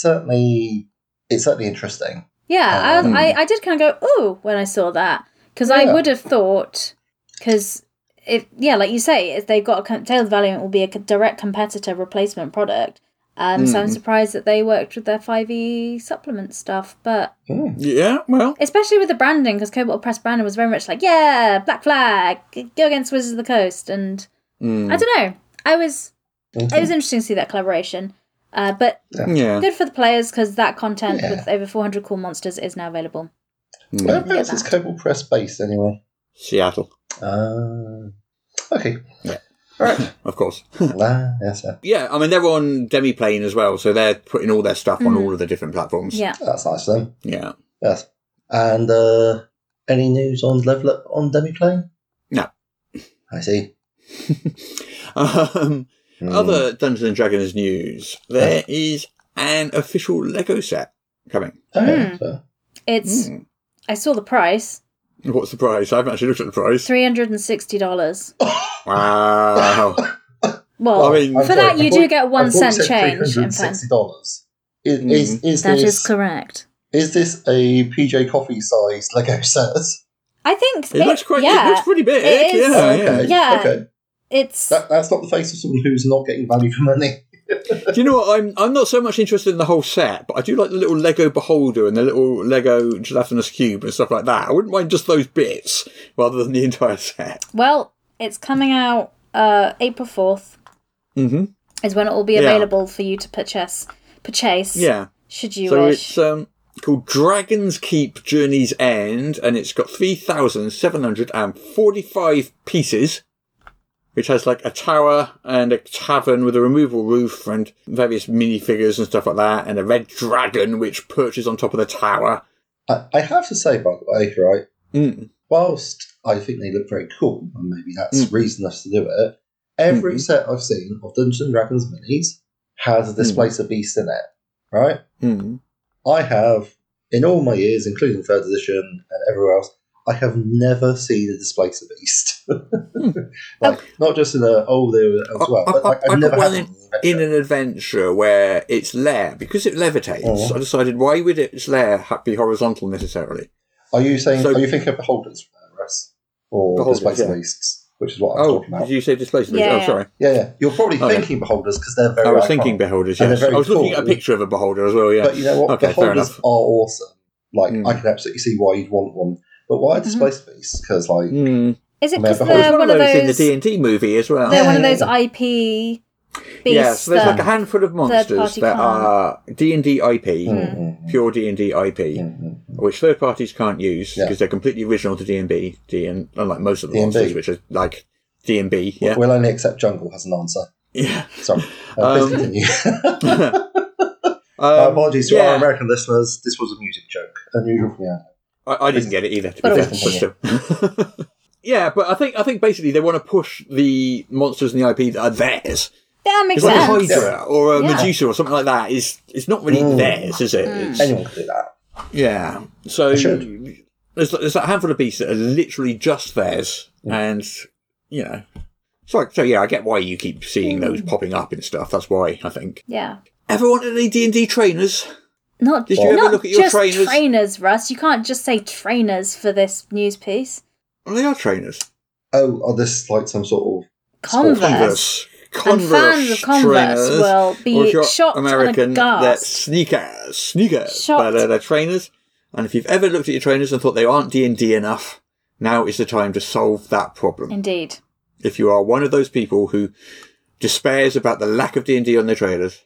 Speaker 6: interesting.
Speaker 7: Yeah, I did kind of go, ooh, when I saw that. Because I
Speaker 6: Yeah.
Speaker 7: would have thought, because, like you say, if they've got Tales of the Valiant will be a direct competitor replacement product. So I'm surprised that they worked with their 5e supplement stuff. But
Speaker 5: Yeah. Well.
Speaker 7: especially with the branding, because Kobold Press branding was very much like, yeah, Black Flag, go against Wizards of the Coast. And I don't know. It was interesting to see that collaboration. But
Speaker 5: Yeah.
Speaker 7: good for the players because that content
Speaker 6: Yeah.
Speaker 7: with over 400 cool monsters is now available.
Speaker 6: Whereabouts is Cobalt Press based anyway?
Speaker 5: Seattle,
Speaker 6: Okay.
Speaker 5: Yeah.
Speaker 6: Right.
Speaker 5: of course.
Speaker 6: Yes, yeah.
Speaker 5: Yeah, I mean, they're on Demiplane as well, so they're putting all their stuff on all of the different platforms.
Speaker 7: Yeah.
Speaker 6: That's nice of them.
Speaker 5: Yeah.
Speaker 6: Yes. And any news on Level Up on Demiplane?
Speaker 5: No.
Speaker 6: I see.
Speaker 5: Other Dungeons and Dragons news, there is an official Lego set coming.
Speaker 6: Oh, yeah, so.
Speaker 7: It's. I saw the price.
Speaker 5: What's the price? I haven't actually looked at the price.
Speaker 7: $360.
Speaker 5: Wow.
Speaker 7: Well,
Speaker 5: I mean-
Speaker 7: for that you do get
Speaker 6: I
Speaker 7: 1
Speaker 6: thought
Speaker 7: cent
Speaker 6: you said
Speaker 7: change in pen.
Speaker 6: $360. Is
Speaker 7: That
Speaker 6: this,
Speaker 7: is correct.
Speaker 6: Is this a PJ Coffee sized Lego set?
Speaker 7: I think
Speaker 5: It looks quite.
Speaker 7: Yeah,
Speaker 5: It looks pretty big.
Speaker 7: it is.
Speaker 5: Yeah,
Speaker 6: Okay.
Speaker 7: Yeah.
Speaker 6: Okay.
Speaker 7: it's
Speaker 6: That's not the face of someone who's not getting value for money.
Speaker 5: Do you know what? I'm not so much interested in the whole set, but I do like the little Lego beholder and the little Lego gelatinous cube and stuff like that. I wouldn't mind just those bits rather than the entire set.
Speaker 7: well, it's coming out April 4th.
Speaker 5: Mm-hmm.
Speaker 7: Is when it will be
Speaker 5: Yeah.
Speaker 7: available for you to purchase.
Speaker 5: Yeah.
Speaker 7: Should you
Speaker 5: So
Speaker 7: wish.
Speaker 5: it's called Dragon's Keep Journey's End, and it's got 3,745 pieces, which has like a tower and a tavern with a removable roof and various minifigures and stuff like that, and a red dragon which perches on top of the tower.
Speaker 6: I have to say, by the way, right,
Speaker 5: Mm.
Speaker 6: whilst I think they look very cool, and maybe that's reason enough to do it, every set I've seen of Dungeons and Dragons minis has a Displacer Beast in it, right?
Speaker 5: Mm.
Speaker 6: I have, in all my years, including 3rd edition and everywhere else, I have never seen a Displacer Beast. Not just in there as well, but
Speaker 5: I
Speaker 6: I've never
Speaker 5: put
Speaker 6: had
Speaker 5: one
Speaker 6: one
Speaker 5: in an adventure where its lair, because it levitates, I decided why would its lair be horizontal necessarily?
Speaker 6: Are you saying?
Speaker 5: So-
Speaker 6: Are you thinking of Beholders, Russ, or
Speaker 5: Beholders,
Speaker 6: Displacer
Speaker 5: yeah.
Speaker 6: Beasts, which is what I'm
Speaker 5: Oh,
Speaker 6: talking about?
Speaker 5: did you say Displacer Beast?
Speaker 7: Yeah.
Speaker 5: Oh, sorry.
Speaker 6: Yeah. You're probably
Speaker 5: Okay.
Speaker 6: thinking Beholders because they're very.
Speaker 5: I was
Speaker 6: iconic.
Speaker 5: thinking Beholders,
Speaker 6: And
Speaker 5: yes.
Speaker 6: they're very
Speaker 5: I was looking at a
Speaker 6: cool.
Speaker 5: picture of a Beholder as well, yeah.
Speaker 6: But you know what?
Speaker 5: Okay, fair
Speaker 6: Beholders
Speaker 5: enough.
Speaker 6: are awesome. Like, I can absolutely see why you'd want one. But why Displacer Beasts? Because, like,
Speaker 5: Mm.
Speaker 7: Is it
Speaker 6: I mean,
Speaker 7: because
Speaker 6: Beholders-
Speaker 7: they're
Speaker 5: There's
Speaker 7: one of
Speaker 5: in the
Speaker 7: those?
Speaker 5: D&D movie as well.
Speaker 7: They're one of
Speaker 6: Yeah.
Speaker 7: those IP beasts.
Speaker 5: Yeah, so there's
Speaker 7: that-
Speaker 5: like a handful of monsters
Speaker 7: third-party
Speaker 5: that
Speaker 7: can't.
Speaker 5: are D&D IP,
Speaker 6: Mm-hmm.
Speaker 5: pure D&D IP, which third parties can't use
Speaker 6: Yeah.
Speaker 5: because they're completely original to D&B, unlike most of the
Speaker 6: D&B.
Speaker 5: monsters, which are like D&B. Yeah,
Speaker 6: we'll only accept Jungle has an answer.
Speaker 5: yeah.
Speaker 6: Sorry. Please continue. Apologies to
Speaker 5: yeah.
Speaker 6: our American listeners. This was a music joke. Unusual for me.
Speaker 5: I didn't get it either. To
Speaker 7: But
Speaker 5: be
Speaker 7: it
Speaker 5: fair,
Speaker 6: was-
Speaker 5: but still. Yeah, but I think basically they want to push the monsters in the IP that are theirs.
Speaker 7: That makes
Speaker 5: It's like a
Speaker 7: sense.
Speaker 5: Hydra or a
Speaker 7: Yeah.
Speaker 5: Medusa or something like that. It's not really theirs, is it? It's,
Speaker 6: Anyone can do that.
Speaker 5: yeah. So
Speaker 6: should.
Speaker 5: there's a handful of beasts that are literally just theirs, and you know, so yeah, I get why you keep seeing those popping up and stuff. That's why I think.
Speaker 7: Yeah.
Speaker 5: Ever wanted any D&D trainers?
Speaker 7: Not,
Speaker 5: Did you ever
Speaker 7: not
Speaker 5: look at your
Speaker 7: just
Speaker 5: trainers?
Speaker 7: Russ. You can't just say trainers for this news piece.
Speaker 5: Well, they are trainers.
Speaker 6: Oh, are this like some sort of
Speaker 7: Converse.
Speaker 5: Converse.
Speaker 7: And fans of Converse
Speaker 5: trainers,
Speaker 7: will be
Speaker 5: or if you're
Speaker 7: shocked and
Speaker 5: American,
Speaker 7: aghast.
Speaker 5: they're sneakers,
Speaker 7: Shocked.
Speaker 5: but they're trainers. And if you've ever looked at your trainers and thought they aren't D&D enough, now is the time to solve that problem.
Speaker 7: Indeed.
Speaker 5: If you are one of those people who despairs about the lack of D&D on their trainers.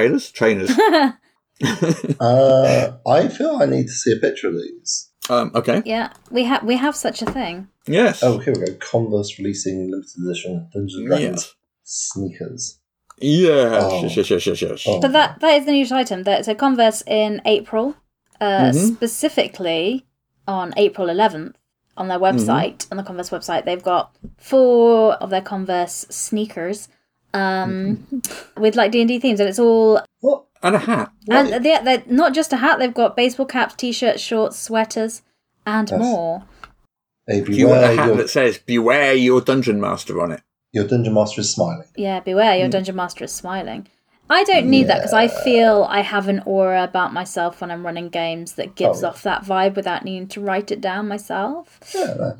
Speaker 6: I feel I need to see a picture of these.
Speaker 5: Okay.
Speaker 7: Yeah, we have such a thing.
Speaker 5: Yes.
Speaker 6: Oh, here we go. Converse releasing limited edition Dungeons and Dragons sneakers.
Speaker 5: Yes.
Speaker 6: Oh.
Speaker 5: Yes.
Speaker 6: Oh.
Speaker 7: But that is the news item. So Converse in April, specifically on April 11th, on their website, on the Converse website, they've got 4 of their Converse sneakers with like D&D themes, and it's all.
Speaker 6: What?
Speaker 5: And a hat.
Speaker 7: And they're not just a hat. They've got baseball caps, t-shirts, shorts, sweaters, and more.
Speaker 6: Hey,
Speaker 5: If you want a hat
Speaker 6: beware,
Speaker 5: that says, beware your dungeon master on it.
Speaker 6: your Dungeon Master is smiling.
Speaker 7: Yeah, beware, your dungeon master is smiling. I don't need that because I feel I have an aura about myself when I'm running games that gives off that vibe without needing to write it down myself.
Speaker 6: Yeah,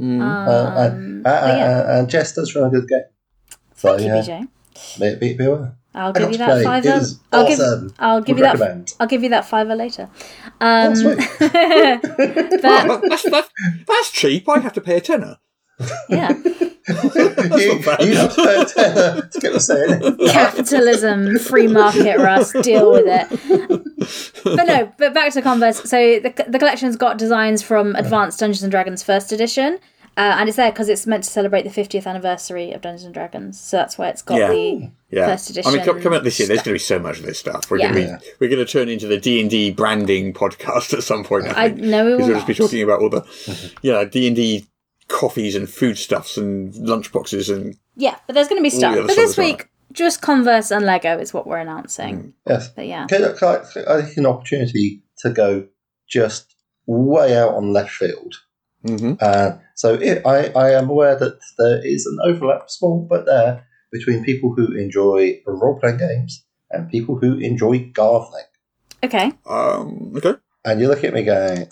Speaker 6: and Jess does run a good game. So,
Speaker 7: Thank you,
Speaker 6: yeah,
Speaker 7: BJ.
Speaker 6: beware.
Speaker 7: I'll
Speaker 6: I
Speaker 7: give you
Speaker 6: got
Speaker 7: that
Speaker 6: to play. It
Speaker 7: $5.
Speaker 6: was awesome.
Speaker 7: I'll give
Speaker 6: Would
Speaker 7: you that.
Speaker 6: recommend.
Speaker 7: I'll give you that $5 later.
Speaker 6: Oh, sweet.
Speaker 7: But
Speaker 5: That's cheap. I have to pay a tenner.
Speaker 7: Yeah.
Speaker 6: you have to get us saying.
Speaker 7: Capitalism, free market, Russ, deal with it. But back to Converse. So the collection's got designs from Advanced Dungeons & Dragons First Edition, and it's there because it's meant to celebrate the 50th anniversary of Dungeons & Dragons, so that's why it's got the First Edition.
Speaker 5: I mean, coming up this year, there's going to be so much of this stuff. We're going to turn into the D&D branding podcast at some point, I think.
Speaker 7: No, we will
Speaker 5: because we'll
Speaker 7: not.
Speaker 5: just be talking about all the D&D coffees and foodstuffs and lunchboxes and...
Speaker 7: Yeah, but there's going to be stuff.
Speaker 5: other
Speaker 7: But
Speaker 5: stuff
Speaker 7: this
Speaker 5: as well.
Speaker 7: week, just Converse and Lego is what we're announcing.
Speaker 6: Yes.
Speaker 7: But yeah.
Speaker 6: I think an opportunity to go just way out on left field.
Speaker 5: Mm-hmm.
Speaker 6: So I am aware that there is an overlap, small but there, between people who enjoy role-playing games and people who enjoy gardening.
Speaker 7: Okay.
Speaker 5: Okay.
Speaker 6: And you look at me going,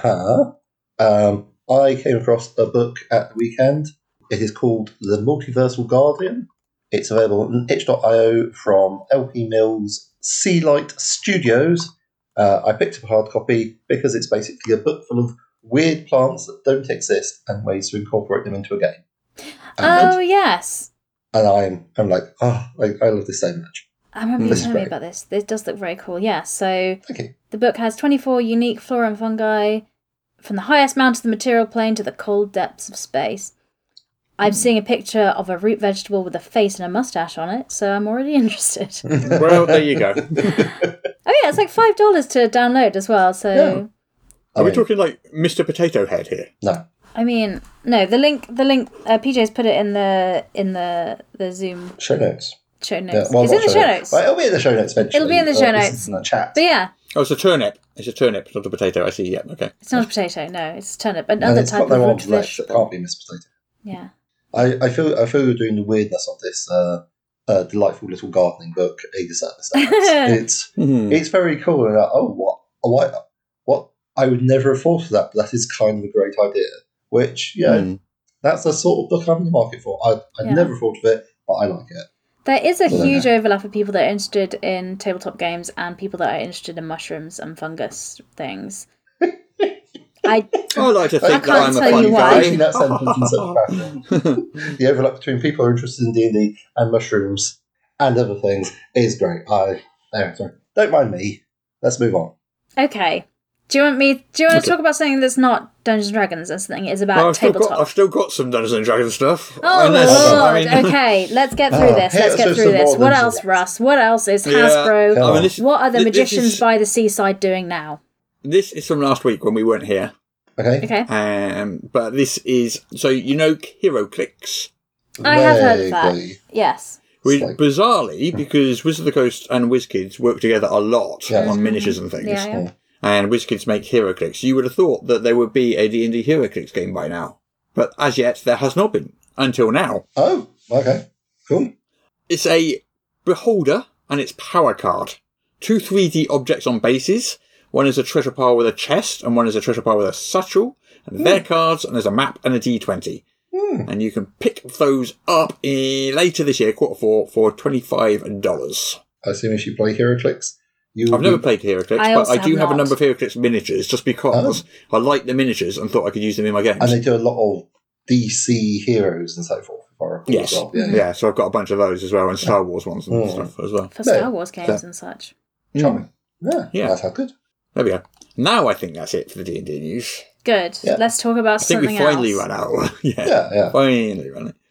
Speaker 6: I came across a book at the weekend. It is called The Multiversal Guardian. It's available on itch.io from LP Mills Sealight Studios. I picked up a hard copy because it's basically a book full of weird plants that don't exist and ways to incorporate them into a game.
Speaker 7: Yes.
Speaker 6: And I'm like, I love this so much.
Speaker 7: I remember you
Speaker 6: This is
Speaker 7: telling me
Speaker 6: great.
Speaker 7: about this. This does look very cool. Yeah, so
Speaker 6: Thank you.
Speaker 7: the book has 24 unique flora and fungi from the highest mountain of the material plane to the cold depths of space. I'm seeing a picture of a root vegetable with a face and a mustache on it, so I'm already interested.
Speaker 5: Well, there you go.
Speaker 7: Oh yeah, it's like $5 to download as well, so...
Speaker 6: Yeah.
Speaker 5: Are we talking like Mr. Potato Head here?
Speaker 6: No.
Speaker 7: I mean, no, the link, PJ's put it in the Zoom
Speaker 6: Show notes.
Speaker 7: show
Speaker 6: Yeah,
Speaker 7: notes.
Speaker 6: well,
Speaker 7: it's in
Speaker 6: not
Speaker 7: the show notes.
Speaker 6: Well, it'll be in the show notes eventually.
Speaker 7: It'll be in the show
Speaker 6: This
Speaker 7: notes.
Speaker 6: is in the chat.
Speaker 7: But yeah,
Speaker 5: Oh, it's a turnip. It's a turnip, not a potato. I see, yeah, okay.
Speaker 7: it's not a potato, no, it's a turnip.
Speaker 6: And
Speaker 7: Another
Speaker 6: it's
Speaker 7: type
Speaker 6: got
Speaker 7: of
Speaker 6: no
Speaker 7: root
Speaker 6: arms left, so it
Speaker 7: vegetable.
Speaker 6: can't be Miss Potato.
Speaker 7: Yeah.
Speaker 6: I feel you're doing the weirdness of this delightful little gardening book a disservice. It's very cool. And what I would never have thought of that, but that is kind of a great idea. Which that's the sort of book I'm in the market for. I'd never thought of it, but I like it.
Speaker 7: There is a huge overlap of people that are interested in tabletop games and people that are interested in mushrooms and fungus things. I
Speaker 5: like to think that
Speaker 7: can't
Speaker 5: I'm a
Speaker 7: tell
Speaker 5: fun
Speaker 7: you why.
Speaker 6: Making
Speaker 5: guy.
Speaker 6: that sentence in such fashion. The overlap between people who are interested in D&D and mushrooms and other things is great. Don't mind me. Let's move on.
Speaker 7: Okay. Do you want to talk about something that's not Dungeons and Dragons and something is about
Speaker 5: Well,
Speaker 7: tabletop?
Speaker 5: I've still got some Dungeons and Dragons stuff.
Speaker 7: Oh
Speaker 5: Unless-
Speaker 7: Lord!
Speaker 5: I mean-
Speaker 7: Okay, let's get through this.
Speaker 6: here,
Speaker 7: Let's get
Speaker 6: so
Speaker 7: through
Speaker 6: some
Speaker 7: this.
Speaker 6: more
Speaker 7: What
Speaker 6: than
Speaker 7: else,
Speaker 6: some-
Speaker 7: Russ? What else is
Speaker 6: Yeah.
Speaker 7: Hasbro?
Speaker 6: Come on.
Speaker 5: I mean, this-
Speaker 7: What are the
Speaker 5: this
Speaker 7: magicians
Speaker 5: is-
Speaker 7: by the seaside doing now?
Speaker 5: This is from last week when we weren't here.
Speaker 6: Okay.
Speaker 7: Okay,
Speaker 5: But this is... So, you know HeroClix?
Speaker 7: I have heard of that.
Speaker 6: Vaguely.
Speaker 7: Yes.
Speaker 5: Which,
Speaker 6: Like-
Speaker 5: bizarrely, because Wizard of the Coast and WizKids work together a lot
Speaker 6: Yeah.
Speaker 5: on miniatures and things,
Speaker 7: Yeah.
Speaker 5: and WizKids make HeroClix, you would have thought that there would be a D&D HeroClix game by now. But as yet, there has not been. Until now.
Speaker 6: Oh, okay. Cool.
Speaker 5: It's a beholder and its power card. 2 3D objects on bases. One is a treasure pile with a chest, and one is a treasure pile with a satchel. And they're cards, and there's a map and a D20. And you can pick those up later this year, Q4, for $25.
Speaker 6: I assume if you play HeroClix, you
Speaker 5: I've never played HeroClix,
Speaker 7: I
Speaker 5: but
Speaker 7: also
Speaker 5: I do
Speaker 7: have
Speaker 5: have a
Speaker 7: not.
Speaker 5: number of HeroClix miniatures, just because I like the miniatures and thought I could use them in my games.
Speaker 6: And they do a lot of DC heroes and so forth. If I recall
Speaker 5: Yes.
Speaker 6: as well. Yeah.
Speaker 5: Yeah, so I've got a bunch of those as well, and Star Wars ones and stuff as well.
Speaker 7: For
Speaker 6: No,
Speaker 7: Star Wars games
Speaker 6: so-
Speaker 7: and such.
Speaker 6: Charming. Yeah.
Speaker 5: Yeah.
Speaker 6: That good.
Speaker 5: There we go. Now I think that's it for the D&D news.
Speaker 7: Good.
Speaker 6: Yeah.
Speaker 7: Let's talk about
Speaker 5: I think
Speaker 7: something
Speaker 5: we finally
Speaker 7: else.
Speaker 5: run out.
Speaker 6: Yeah.
Speaker 5: Finally run it.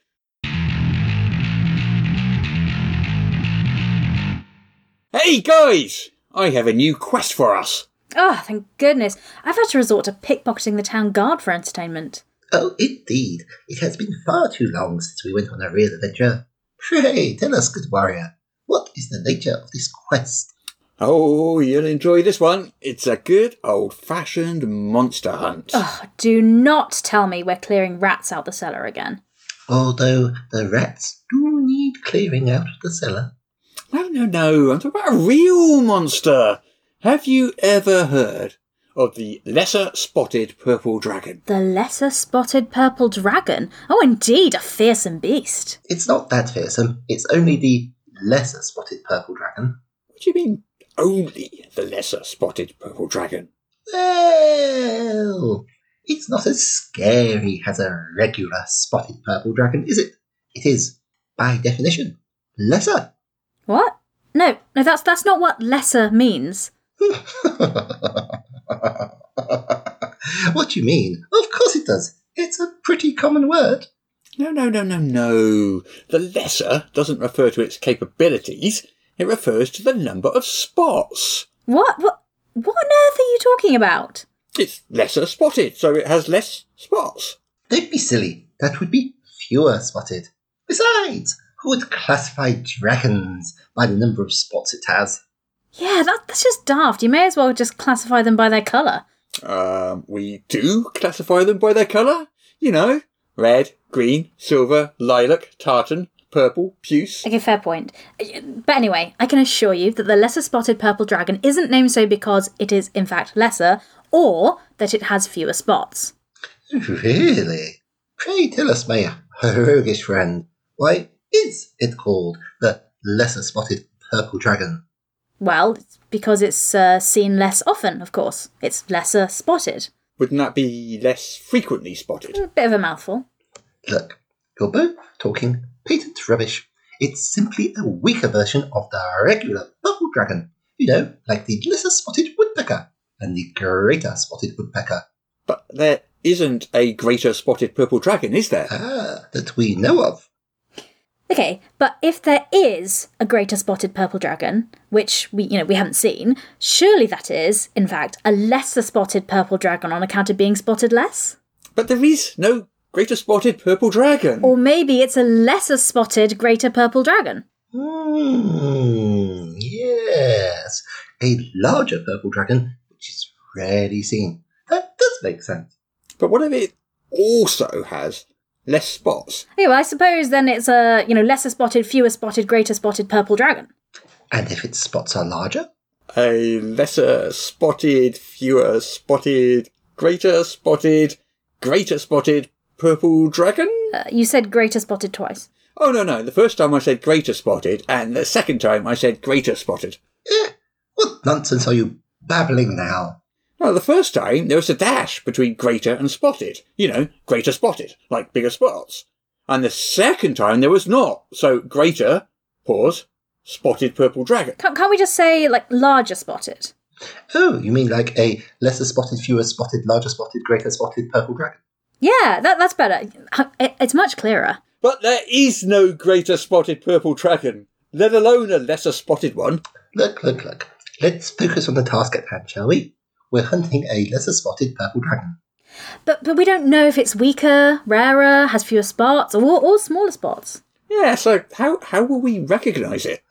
Speaker 5: Hey guys! I have a new quest for us.
Speaker 7: Oh, thank goodness. I've had to resort to pickpocketing the town guard for entertainment.
Speaker 8: Oh, indeed. It has been far too long since we went on a real adventure. Pray, tell us, good warrior, what is the nature of this quest?
Speaker 5: Oh, you'll enjoy this one. It's a good old-fashioned monster hunt.
Speaker 7: Oh, do not tell me we're clearing rats out the cellar again.
Speaker 8: Although the rats do need clearing out of the cellar.
Speaker 5: No. I'm talking about a real monster. Have you ever heard of the lesser spotted purple dragon?
Speaker 7: The lesser spotted purple dragon? Oh, indeed, a fearsome beast.
Speaker 8: It's not that fearsome. It's only the lesser spotted purple dragon.
Speaker 5: What do you mean, only the lesser spotted purple dragon?
Speaker 8: Well, It's not as scary as a regular spotted purple dragon, is it? It is, by definition, lesser.
Speaker 7: What? No, that's not what lesser means.
Speaker 8: What do you mean? Of course it does. It's a pretty common word.
Speaker 5: No. The lesser doesn't refer to its capabilities. It refers to the number of spots.
Speaker 7: What on earth are you talking about?
Speaker 5: It's lesser spotted, so it has less spots.
Speaker 8: Don't be silly. That would be fewer spotted. Besides, who would classify dragons by the number of spots it has?
Speaker 7: Yeah, that's just daft. You may as well just classify them by their colour.
Speaker 5: We do classify them by their colour. You know, red, green, silver, lilac, tartan, purple, puce.
Speaker 7: Okay, fair point. But anyway, I can assure you that the lesser spotted purple dragon isn't named so because it is in fact lesser, or that it has fewer spots.
Speaker 8: Really? Pray tell us, my roguish friend, why is it called the lesser spotted purple dragon?
Speaker 7: Well, it's because it's seen less often, of course. It's lesser spotted.
Speaker 5: Wouldn't that be less frequently spotted?
Speaker 7: A bit of a mouthful.
Speaker 8: Look, you're both talking patent rubbish. It's simply a weaker version of the regular purple dragon. You know, like the lesser spotted woodpecker and the greater spotted woodpecker.
Speaker 5: But there isn't a greater spotted purple dragon, is there?
Speaker 8: That we know of.
Speaker 7: Okay, but if there is a greater spotted purple dragon, which we haven't seen, surely that is, in fact, a lesser spotted purple dragon on account of being spotted less?
Speaker 5: But there is no greater spotted purple dragon.
Speaker 7: Or maybe it's a lesser spotted greater purple dragon.
Speaker 8: Yes. A larger purple dragon, which is rarely seen. That does make sense.
Speaker 5: But what if it also has less spots?
Speaker 7: Yeah, well, I suppose then it's a, lesser spotted, fewer spotted, greater spotted purple dragon.
Speaker 8: And if its spots are larger?
Speaker 5: A lesser spotted, fewer spotted, greater spotted purple dragon?
Speaker 7: You said greater spotted twice.
Speaker 5: Oh, no. The first time I said greater spotted, and the second time I said greater spotted.
Speaker 8: What nonsense are you babbling now?
Speaker 5: Well, the first time there was a dash between greater and spotted. Greater spotted, like bigger spots. And the second time there was not. So greater, pause, spotted purple dragon.
Speaker 7: Can't we just say, larger spotted?
Speaker 8: Oh, you mean like a lesser spotted, fewer spotted, larger spotted, greater spotted purple dragon?
Speaker 7: Yeah, that's better. It's much clearer.
Speaker 5: But there is no greater spotted purple dragon, let alone a lesser spotted one.
Speaker 8: Look. Let's focus on the task at hand, shall we? We're hunting a lesser spotted purple dragon.
Speaker 7: But we don't know if it's weaker, rarer, has fewer spots, or smaller spots.
Speaker 5: Yeah, so how will we recognise it?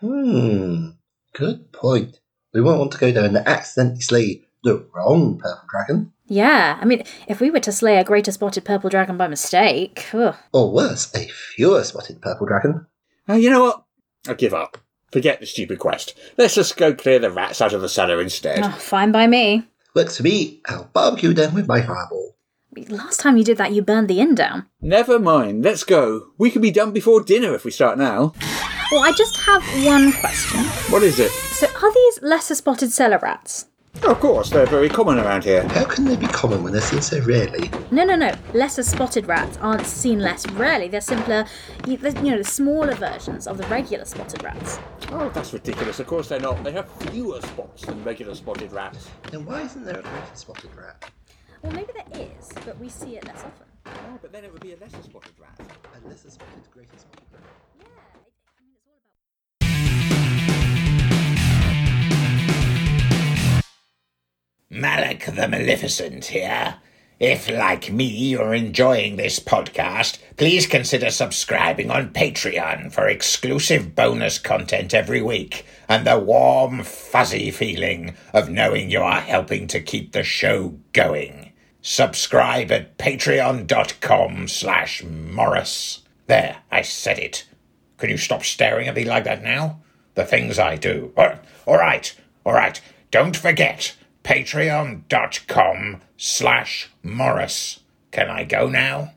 Speaker 8: Good point. We won't want to go there and accidentally slay the wrong purple dragon.
Speaker 7: Yeah, I mean, if we were to slay a greater spotted purple dragon by mistake... Ugh.
Speaker 8: Or worse, a fewer spotted purple dragon.
Speaker 5: You know what? I give up. Forget the stupid quest. Let's just go clear the rats out of the cellar instead.
Speaker 7: Oh, fine by me.
Speaker 8: Works for me. I'll barbecue them with my fireball.
Speaker 7: Last time you did that, you burned the inn down.
Speaker 5: Never mind. Let's go. We can be done before dinner if we start now.
Speaker 7: Well, I just have one question.
Speaker 5: What is it?
Speaker 7: So, are these lesser spotted cellar rats?
Speaker 5: Oh, of course, they're very common around here.
Speaker 8: How can they be common when they're seen so rarely?
Speaker 7: No. Lesser spotted rats aren't seen less rarely. They're simpler, the smaller versions of the regular spotted rats.
Speaker 5: Oh, that's ridiculous. Of course they're not. They have fewer spots than regular spotted rats.
Speaker 8: Then why isn't there a greater spotted rat?
Speaker 7: Well, maybe there is, but we see it less often.
Speaker 5: Oh, but then it would be a lesser spotted rat.
Speaker 8: A lesser spotted, greater spotted rat.
Speaker 7: Yeah, I mean, it's all about...
Speaker 3: Malak the Maleficent here. If, like me, you're enjoying this podcast, please consider subscribing on Patreon for exclusive bonus content every week and the warm, fuzzy feeling of knowing you are helping to keep the show going. Subscribe at patreon.com/Morris. There, I said it. Can you stop staring at me like that now? The things I do. All right. Don't forget, patreon.com/Morris. Can I go now?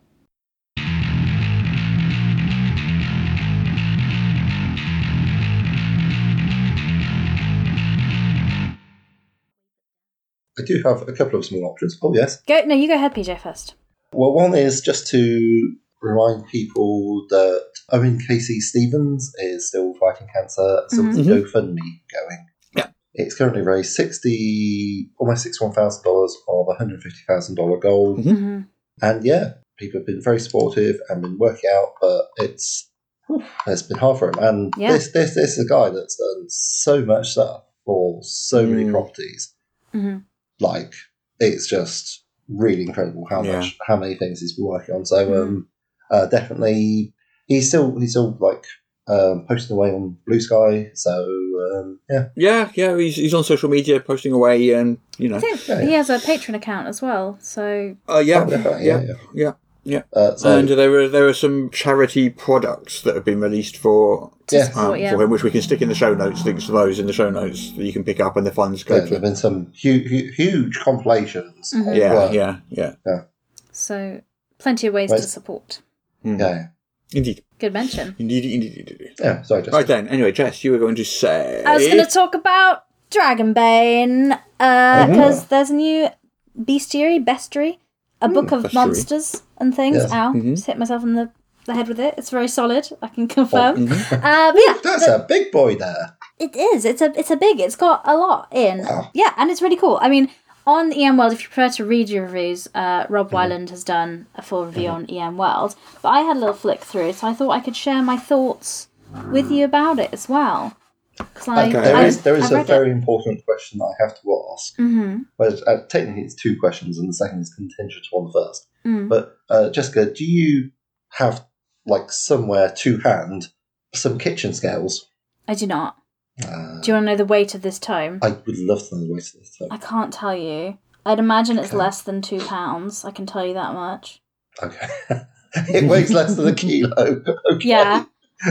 Speaker 6: I do have a couple of small options. Oh, yes.
Speaker 7: You go ahead, PJ, first.
Speaker 6: Well, one is just to remind people that Owen Casey Stevens is still fighting cancer. So there's a GoFundMe going.
Speaker 5: Yeah.
Speaker 6: It's currently raised almost $61,000 of $150,000 goal.
Speaker 7: Mm-hmm.
Speaker 6: And yeah, people have been very supportive and been working out, but it's been hard for him. And this is a guy that's done so much stuff for so many properties.
Speaker 7: Mm-hmm.
Speaker 6: Like, it's just really incredible how many things he's been working on. So definitely, he's still like posting away on Blue Sky. So
Speaker 5: he's on social media posting away, and
Speaker 7: I think he has a Patreon account as well. So
Speaker 5: and there are some charity products that have been released for him, which we can stick in the show notes. Links to those in the show notes that you can pick up, and the funds go to.
Speaker 6: There have been some huge compilations.
Speaker 7: So plenty of ways to support.
Speaker 6: Yeah,
Speaker 5: indeed.
Speaker 7: Good mention.
Speaker 5: Indeed.
Speaker 6: Yeah, sorry, Jess.
Speaker 5: Right then. Anyway, Jess, you were going to say.
Speaker 7: I was going to talk about Dragonbane because there's a new bestiary, a book of monsters and things.
Speaker 6: Yes.
Speaker 7: Ow! Just hit myself in the head with it. It's very solid. I can confirm.
Speaker 6: That's a big boy there.
Speaker 7: It is. It's a big. It's got a lot in.
Speaker 6: Wow.
Speaker 7: Yeah, and it's really cool. I mean, on EM World, if you prefer to read your reviews, Rob Wyland has done a full review on EM World. But I had a little flick through, so I thought I could share my thoughts with you about it as well.
Speaker 6: There is a very important question that I have to ask.
Speaker 7: Mm-hmm.
Speaker 6: But technically, it's two questions, and the second is contingent on the first. But Jessica, do you have somewhere to hand some kitchen scales?
Speaker 7: I do not. Do you want to know the weight of this tome?
Speaker 6: I would love to know the weight of this tome.
Speaker 7: I can't tell you. I'd imagine it's less than 2 pounds. I can tell you that much.
Speaker 6: Okay. It weighs less than a kilo. Okay.
Speaker 7: Yeah.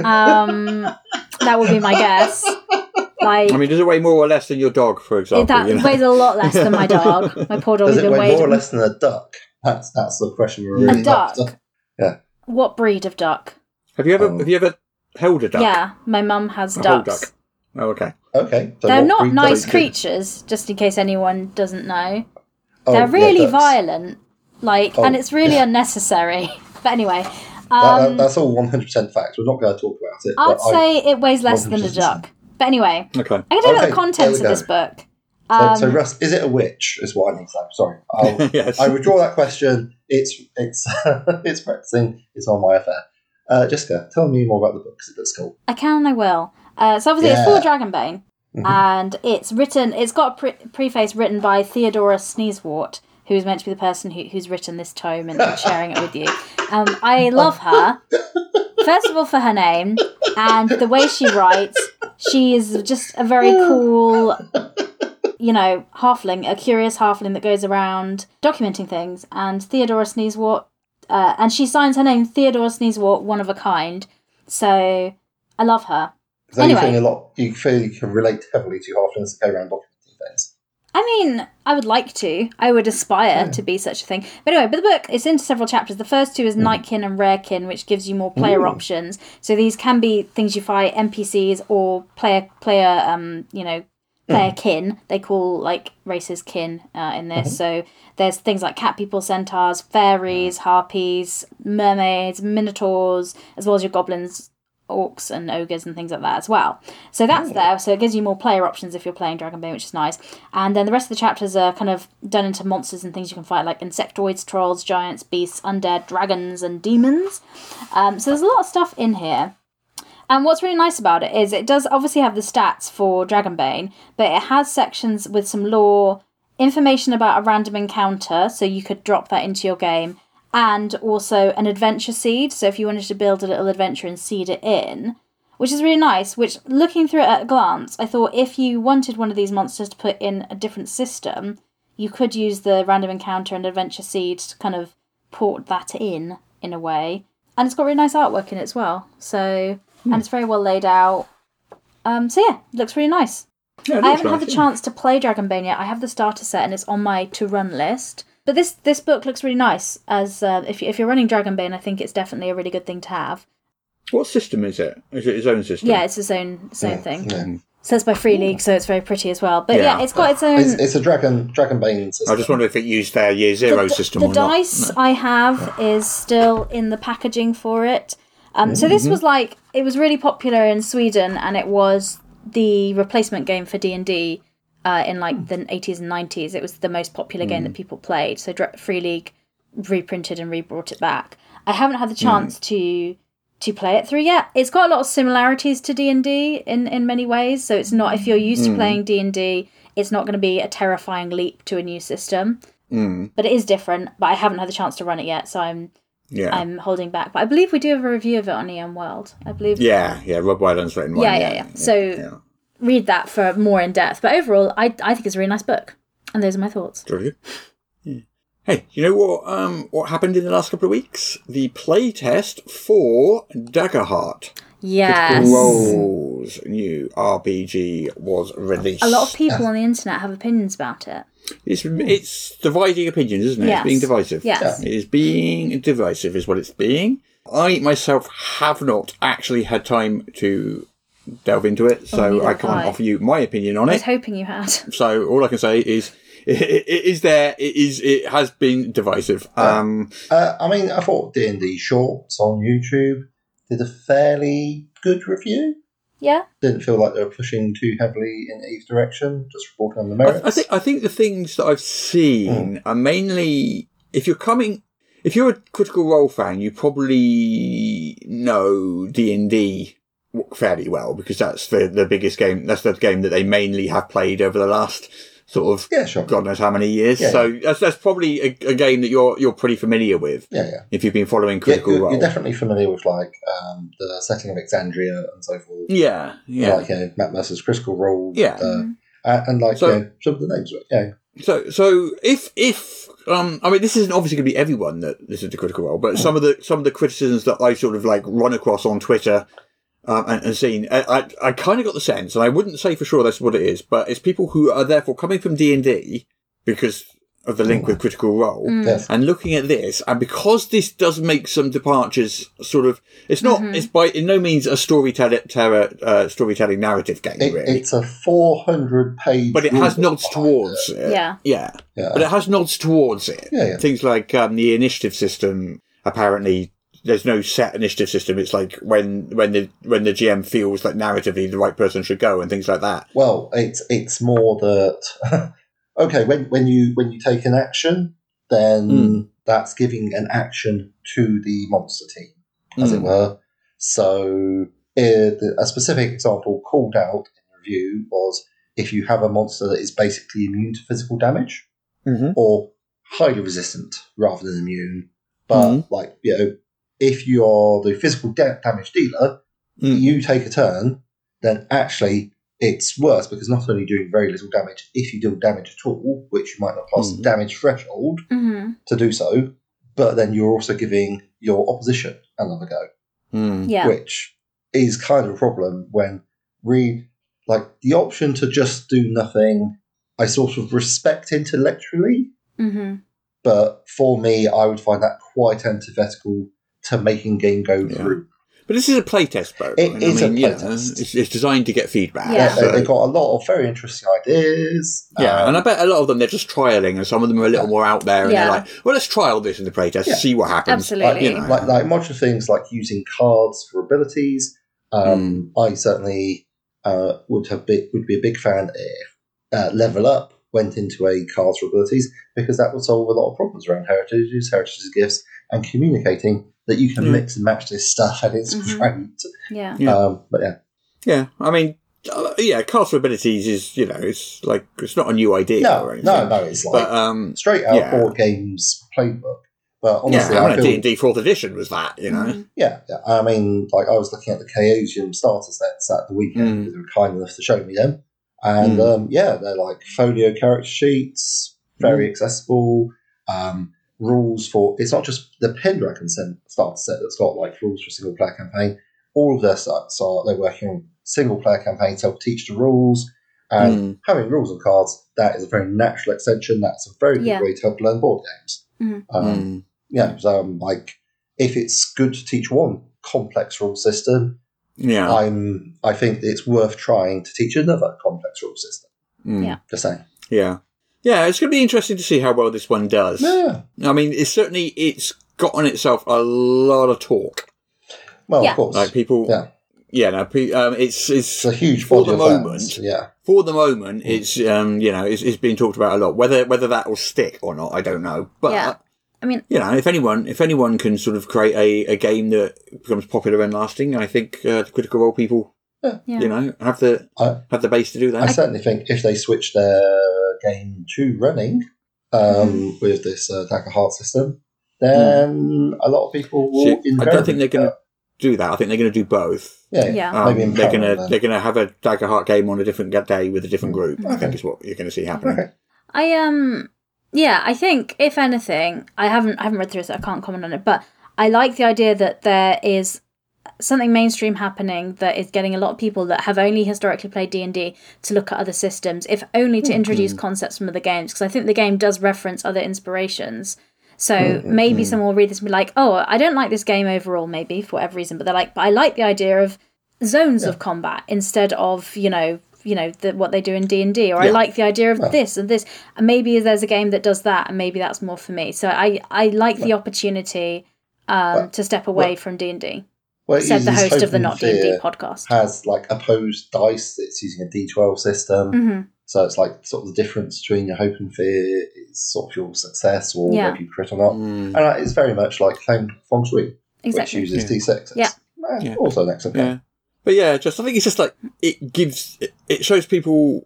Speaker 7: That would be my guess.
Speaker 5: Does it weigh more or less than your dog, for example?
Speaker 7: It weighs a lot less than my dog. My poor dog
Speaker 6: Does
Speaker 7: has
Speaker 6: it
Speaker 7: been
Speaker 6: weigh
Speaker 7: weighed.
Speaker 6: more or less than a duck? That's the question we're really
Speaker 7: A duck?
Speaker 6: after. Yeah.
Speaker 7: What breed of duck?
Speaker 5: Have you ever held a duck?
Speaker 7: Yeah, my mum has
Speaker 5: a whole
Speaker 7: ducks.
Speaker 5: Duck. Oh, okay.
Speaker 6: Okay. So
Speaker 7: they're not nice creatures, just in case anyone doesn't know.
Speaker 6: Oh,
Speaker 7: they're really
Speaker 6: ducks.
Speaker 7: violent, and it's really unnecessary. But anyway,
Speaker 6: that's all 100% fact. We're not going to talk about it.
Speaker 7: I'd say it weighs less than a duck. But anyway,
Speaker 5: okay.
Speaker 7: I can tell you about the contents of this book.
Speaker 6: So Russ, is it a witch? Is what I need to know. Sorry,
Speaker 5: yes.
Speaker 6: I withdraw that question. It's it's practicing. It's on my affair. Jessica, tell me more about the book because it looks cool.
Speaker 7: I can and I will. So obviously it's for Dragonbane, and it's written. It's got a preface written by Theodora Sneezewort, who is meant to be the person who's written this tome and sharing it with you. I love her. First of all, for her name and the way she writes. She is just a very cool, halfling, a curious halfling that goes around documenting things. And Theodora Sneezewort, and she signs her name Theodora Sneezewort, one of a kind. So I love her.
Speaker 6: So anyway, you feel you can relate heavily to halflings that go around documenting things.
Speaker 7: I mean, I would like to. I would aspire to be such a thing. But anyway, the book is into several chapters. The first 2 is Nightkin and Rarekin, which gives you more player options. So these can be things you fight, NPCs or player kin. They call races kin in this. So there's things like cat people, centaurs, fairies, harpies, mermaids, minotaurs, as well as your goblins, orcs and ogres and things like that as well. So that's there. So it gives you more player options if you're playing Dragonbane, which is nice. And then the rest of the chapters are kind of done into monsters and things you can fight, like insectoids, trolls, giants, beasts, undead, dragons, and demons. So there's a lot of stuff in here. And what's really nice about it is it does obviously have the stats for Dragonbane, but it has sections with some lore, information about a random encounter, so you could drop that into your game, and also an adventure seed. So if you wanted to build a little adventure and seed it in, which is really nice, which looking through it at a glance, I thought if you wanted one of these monsters to put in a different system, you could use the random encounter and adventure seed to kind of port that in a way. And it's got really nice artwork in it as well. So, and it's very well laid out. So yeah, it looks really nice.
Speaker 5: Yeah,
Speaker 7: I haven't had the chance to play Dragonbane yet. I have the starter set and it's on my to-run list. But this book looks really nice. As if you're running Dragonbane, I think it's definitely a really good thing to have.
Speaker 5: What system is it? Is it his own system?
Speaker 7: Yeah, it's his own thing.
Speaker 6: Yeah.
Speaker 7: So it's by Free League, so it's very pretty as well. But yeah, it's got its own...
Speaker 6: It's a Dragonbane system.
Speaker 5: I just wonder if it used their Year Zero system or not.
Speaker 7: The dice I have is still in the packaging for it. So this was like... It was really popular in Sweden, and it was the replacement game for D&D in like the 80s and 90s. It was the most popular game that people played. So Free League reprinted and rebrought it back. I haven't had the chance to play it through yet. It's got a lot of similarities to D&D in many ways. So it's not, if you're used to playing D&D, it's not going to be a terrifying leap to a new system. But it is different. But I haven't had the chance to run it yet, so I'm holding back. But I believe we do have a review of it on EM World. I believe.
Speaker 5: Yeah. Rob Wyland's written one.
Speaker 7: Yeah. So read that for more in depth. But overall, I think it's a really nice book. And those are my thoughts.
Speaker 5: Brilliant. Hey, you know what happened in the last couple of weeks? The playtest for Daggerheart.
Speaker 7: Yes.
Speaker 5: Critical Role's new RPG was released.
Speaker 7: A lot of people on the internet have opinions about it.
Speaker 5: It's dividing opinions, isn't it?
Speaker 7: Yes.
Speaker 5: It's being divisive.
Speaker 7: Yes.
Speaker 5: It is being divisive is what it's being. I myself have not actually had time to delve into it, so I can't offer you my opinion on
Speaker 7: I
Speaker 5: it.
Speaker 7: was hoping you had.
Speaker 5: So all I can say is it has been divisive.
Speaker 6: I mean, I thought D&D Shorts on YouTube did a fairly good review.
Speaker 7: Yeah.
Speaker 6: Didn't feel like they were pushing too heavily in either direction, just reporting on the merits.
Speaker 5: I think the things that I've seen are mainly, if you're a Critical Role fan, you probably know D&D fairly well, because that's the biggest game. That's the game that they mainly have played over the last sort of God knows how many years.
Speaker 6: Yeah,
Speaker 5: so that's probably a game that you're pretty familiar with.
Speaker 6: Yeah.
Speaker 5: If you've been following Critical Role,
Speaker 6: you're definitely familiar with like the setting of Exandria and so forth.
Speaker 5: Yeah.
Speaker 6: Like Matt Mercer's Critical Role.
Speaker 5: Yeah.
Speaker 6: And like some of the names. Yeah.
Speaker 5: So if I mean, this isn't obviously going to be everyone that listens to Critical Role, but some of the criticisms that I sort of like run across on Twitter. And seen, I kind of got the sense, and I wouldn't say for sure that's what it is, but it's people who are therefore coming from D&D because of the link with Critical Role, and looking at this, and because this does make some departures, sort of, it's not, it's by in no means a storytelling narrative game, really.
Speaker 6: It's a 400-page,
Speaker 5: but it has nods towards it. Yeah. But it has nods towards it.
Speaker 6: Yeah.
Speaker 5: Things like the initiative system, apparently. There's no set initiative system. It's like when the GM feels like narratively the right person should go and things like that.
Speaker 6: Well, it's more that okay, when you take an action, then that's giving an action to the monster team, as it were. So a specific example called out in the review was if you have a monster that is basically immune to physical damage or highly resistant rather than immune, but if you are the physical damage dealer, you take a turn, then actually it's worse because not only doing very little damage, if you deal damage at all, which you might not pass the damage threshold to do so, but then you're also giving your opposition another go. Which is kind of a problem when the option to just do nothing, I sort of respect intellectually, but for me, I would find that quite antithetical to making game go through.
Speaker 5: But this is a playtest, though. It's designed to get feedback.
Speaker 6: Yeah, they've got a lot of very interesting ideas.
Speaker 5: And I bet a lot of them they're just trialing, and some of them are a little more out there, and they're like, well, let's trial this in the playtest, see what happens.
Speaker 7: Absolutely.
Speaker 6: Like modular things like using cards for abilities. I certainly would be a big fan if Level Up went into a cards for abilities, because that would solve a lot of problems around heritage gifts, and communicating that you can mix and match this stuff, and it's great.
Speaker 5: I mean, cards for abilities is, it's like, it's not a new idea or anything.
Speaker 6: No, it's like straight out board games playbook. But honestly, I feel
Speaker 5: D&D 4th edition was that,
Speaker 6: Yeah. I mean, like, I was looking at the Chaosium starter sets at the weekend, because they were kind enough to show me them. And they're like folio character sheets, very accessible. Rules for, it's not just the Pendragon starter set that's got like rules for a single player campaign. All of their sets they're working on single player campaigns, help teach the rules, and having rules on cards, that is a very natural extension. That's a very good way to help learn board games. So like, if it's good to teach one complex rule system,
Speaker 5: Yeah.
Speaker 6: I think it's worth trying to teach another complex rule system.
Speaker 7: Yeah.
Speaker 6: Just saying.
Speaker 5: Yeah. Yeah, it's going to be interesting to see how well this one does.
Speaker 6: Yeah.
Speaker 5: I mean, it's got on itself a lot of talk.
Speaker 6: Well,
Speaker 7: Yeah.
Speaker 6: of course.
Speaker 5: Like people...
Speaker 6: Yeah.
Speaker 5: Yeah, no, it's
Speaker 6: It's a huge
Speaker 5: for
Speaker 6: body
Speaker 5: the
Speaker 6: of
Speaker 5: moment.
Speaker 6: fans. Yeah.
Speaker 5: For the moment, it's it's being talked about a lot. Whether that will stick or not, I don't know. But
Speaker 7: Yeah. I mean,
Speaker 5: if anyone can sort of create a game that becomes popular and lasting, I think the Critical Role people,
Speaker 7: yeah.
Speaker 5: have the base to do that.
Speaker 6: I certainly think if they switch their game to running with this Dagger Heart system, then a lot of people will.
Speaker 5: I don't think they're going to do that. I think they're going to do both.
Speaker 7: Yeah.
Speaker 6: Maybe in
Speaker 5: they're
Speaker 6: parallel,
Speaker 5: going to have a Dagger Heart game on a different day with a different group. I think is what you're going to see happening.
Speaker 6: Okay.
Speaker 7: I think if anything, I haven't read through it, so I can't comment on it. But I like the idea that there is something mainstream happening that is getting a lot of people that have only historically played D&D to look at other systems, if only to introduce concepts from other games. Because I think the game does reference other inspirations. So maybe someone will read this and be like, oh, I don't like this game overall, maybe for whatever reason, but they're like, but I like the idea of zones of combat instead of what they do in D&D, or I like the idea of this and this, and maybe there's a game that does that, and maybe that's more for me. So I like the opportunity to step away from D&D. Said the host of the Not D&D podcast.
Speaker 6: Has like opposed dice. It's using a D12 system. So it's like sort of the difference between your hope and fear is sort of your success or whether you crit or not. And it's very much like Feng Shui, which uses D6. It's also an excellent game.
Speaker 5: But I think it's just like it shows people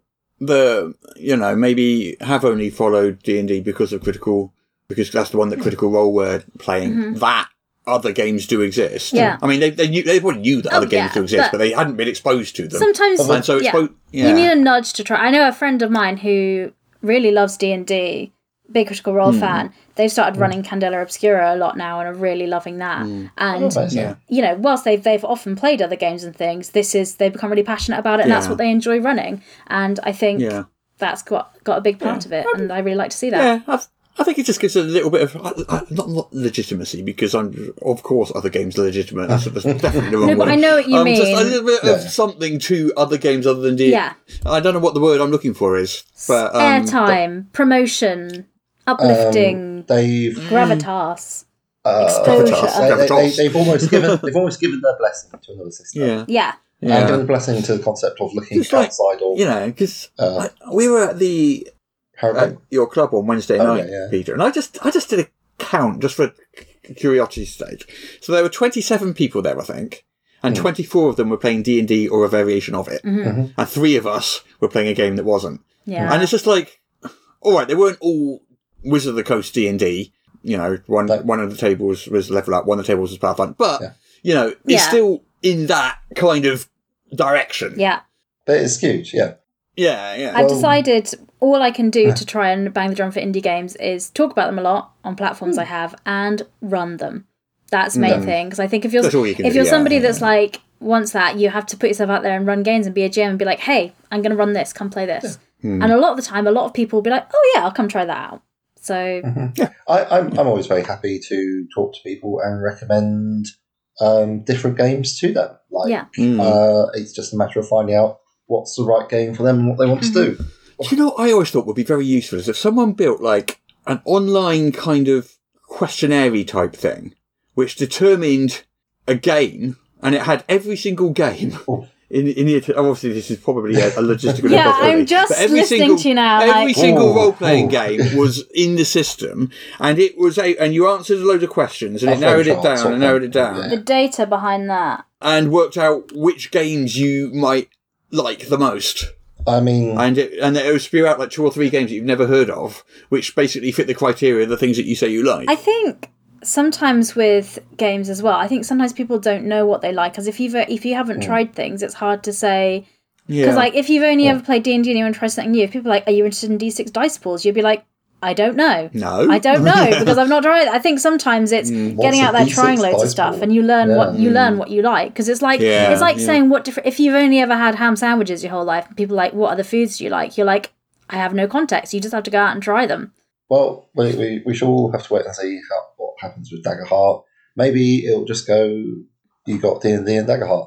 Speaker 5: maybe have only followed D&D because that's the one that Critical Role were playing. That other games do exist.
Speaker 7: Yeah.
Speaker 5: I mean, they probably knew that other games do exist, but they hadn't been exposed to them.
Speaker 7: Sometimes,
Speaker 5: and so
Speaker 7: you need a nudge to try. I know a friend of mine who really loves D&D, big Critical Role fan. They've started running Candela Obscura a lot now and are really loving that. And whilst they've often played other games and things, they've become really passionate about it, and that's what they enjoy running. And I think that's got a big part of it, and I really like to see that.
Speaker 5: Yeah, I think it just gives a little bit of not legitimacy, because of course other games are legitimate. That's definitely the wrong word.
Speaker 7: But I know what you mean.
Speaker 5: Just a little bit of something to other games other than D&D.
Speaker 7: Yeah.
Speaker 5: I don't know what the word I'm looking for is, but
Speaker 7: airtime, promotion, uplifting, gravitas, exposure.
Speaker 6: They've almost given their blessing to another system.
Speaker 7: Yeah.
Speaker 6: And given the blessing to the concept of looking outside of
Speaker 5: because we were at your club on Wednesday night, Peter, and I just did a count just for curiosity's sake. So there were 27 people there, I think, and 24 of them were playing D&D or a variation of it, and 3 of us were playing a game that wasn't.
Speaker 7: Yeah.
Speaker 5: And it's just like, all right, they weren't all Wizard of the Coast D&D. One of the tables was Level Up, one of the tables was Pathfinder, but it's still in that kind of direction.
Speaker 7: Yeah.
Speaker 6: But it's skewed,
Speaker 5: Yeah.
Speaker 7: I've decided all I can do to try and bang the drum for indie games is talk about them a lot on platforms I have and run them. That's the main thing, because I think if you're somebody that's like wants that, you have to put yourself out there and run games and be a GM and be like, hey, I'm going to run this, come play this. And a lot of the time, a lot of people will be like, oh yeah, I'll come try that out. So
Speaker 6: I'm always very happy to talk to people and recommend different games to them. It's just a matter of finding out what's the right game for them and what they want to do.
Speaker 5: Do you know what I always thought would be very useful is if someone built like an online kind of questionnaire type thing, which determined a game, and it had every single game in it. Obviously, this is probably a logistical
Speaker 7: yeah,
Speaker 5: impossibility.
Speaker 7: I'm just listening to you now.
Speaker 5: Every single role-playing game was in the system, and it was and you answered a load of questions, and it narrowed it down.
Speaker 7: The data behind that,
Speaker 5: and worked out which games you might like the most.
Speaker 6: I mean,
Speaker 5: and it would spew out like 2 or 3 games that you've never heard of, which basically fit the criteria of the things that you say you like.
Speaker 7: I think sometimes with games as well, I think sometimes people don't know what they like, because if you haven't tried things, it's hard to say. Because like if you've only ever played D&D and you want to try something new, if people are like, are you interested in D6 dice pools? You'd be like, I don't know.
Speaker 5: No,
Speaker 7: I don't know because I've not tried. I think sometimes it's getting out there, trying loads of stuff, and you learn what you like. Because it's like saying what different. If you've only ever had ham sandwiches your whole life, and people are like, what other foods do you like? You're like, I have no context. You just have to go out and try them.
Speaker 6: Well, we should all have to wait and see what happens with Dagger Heart. Maybe it'll just go. You got D&D and Dagger Heart now.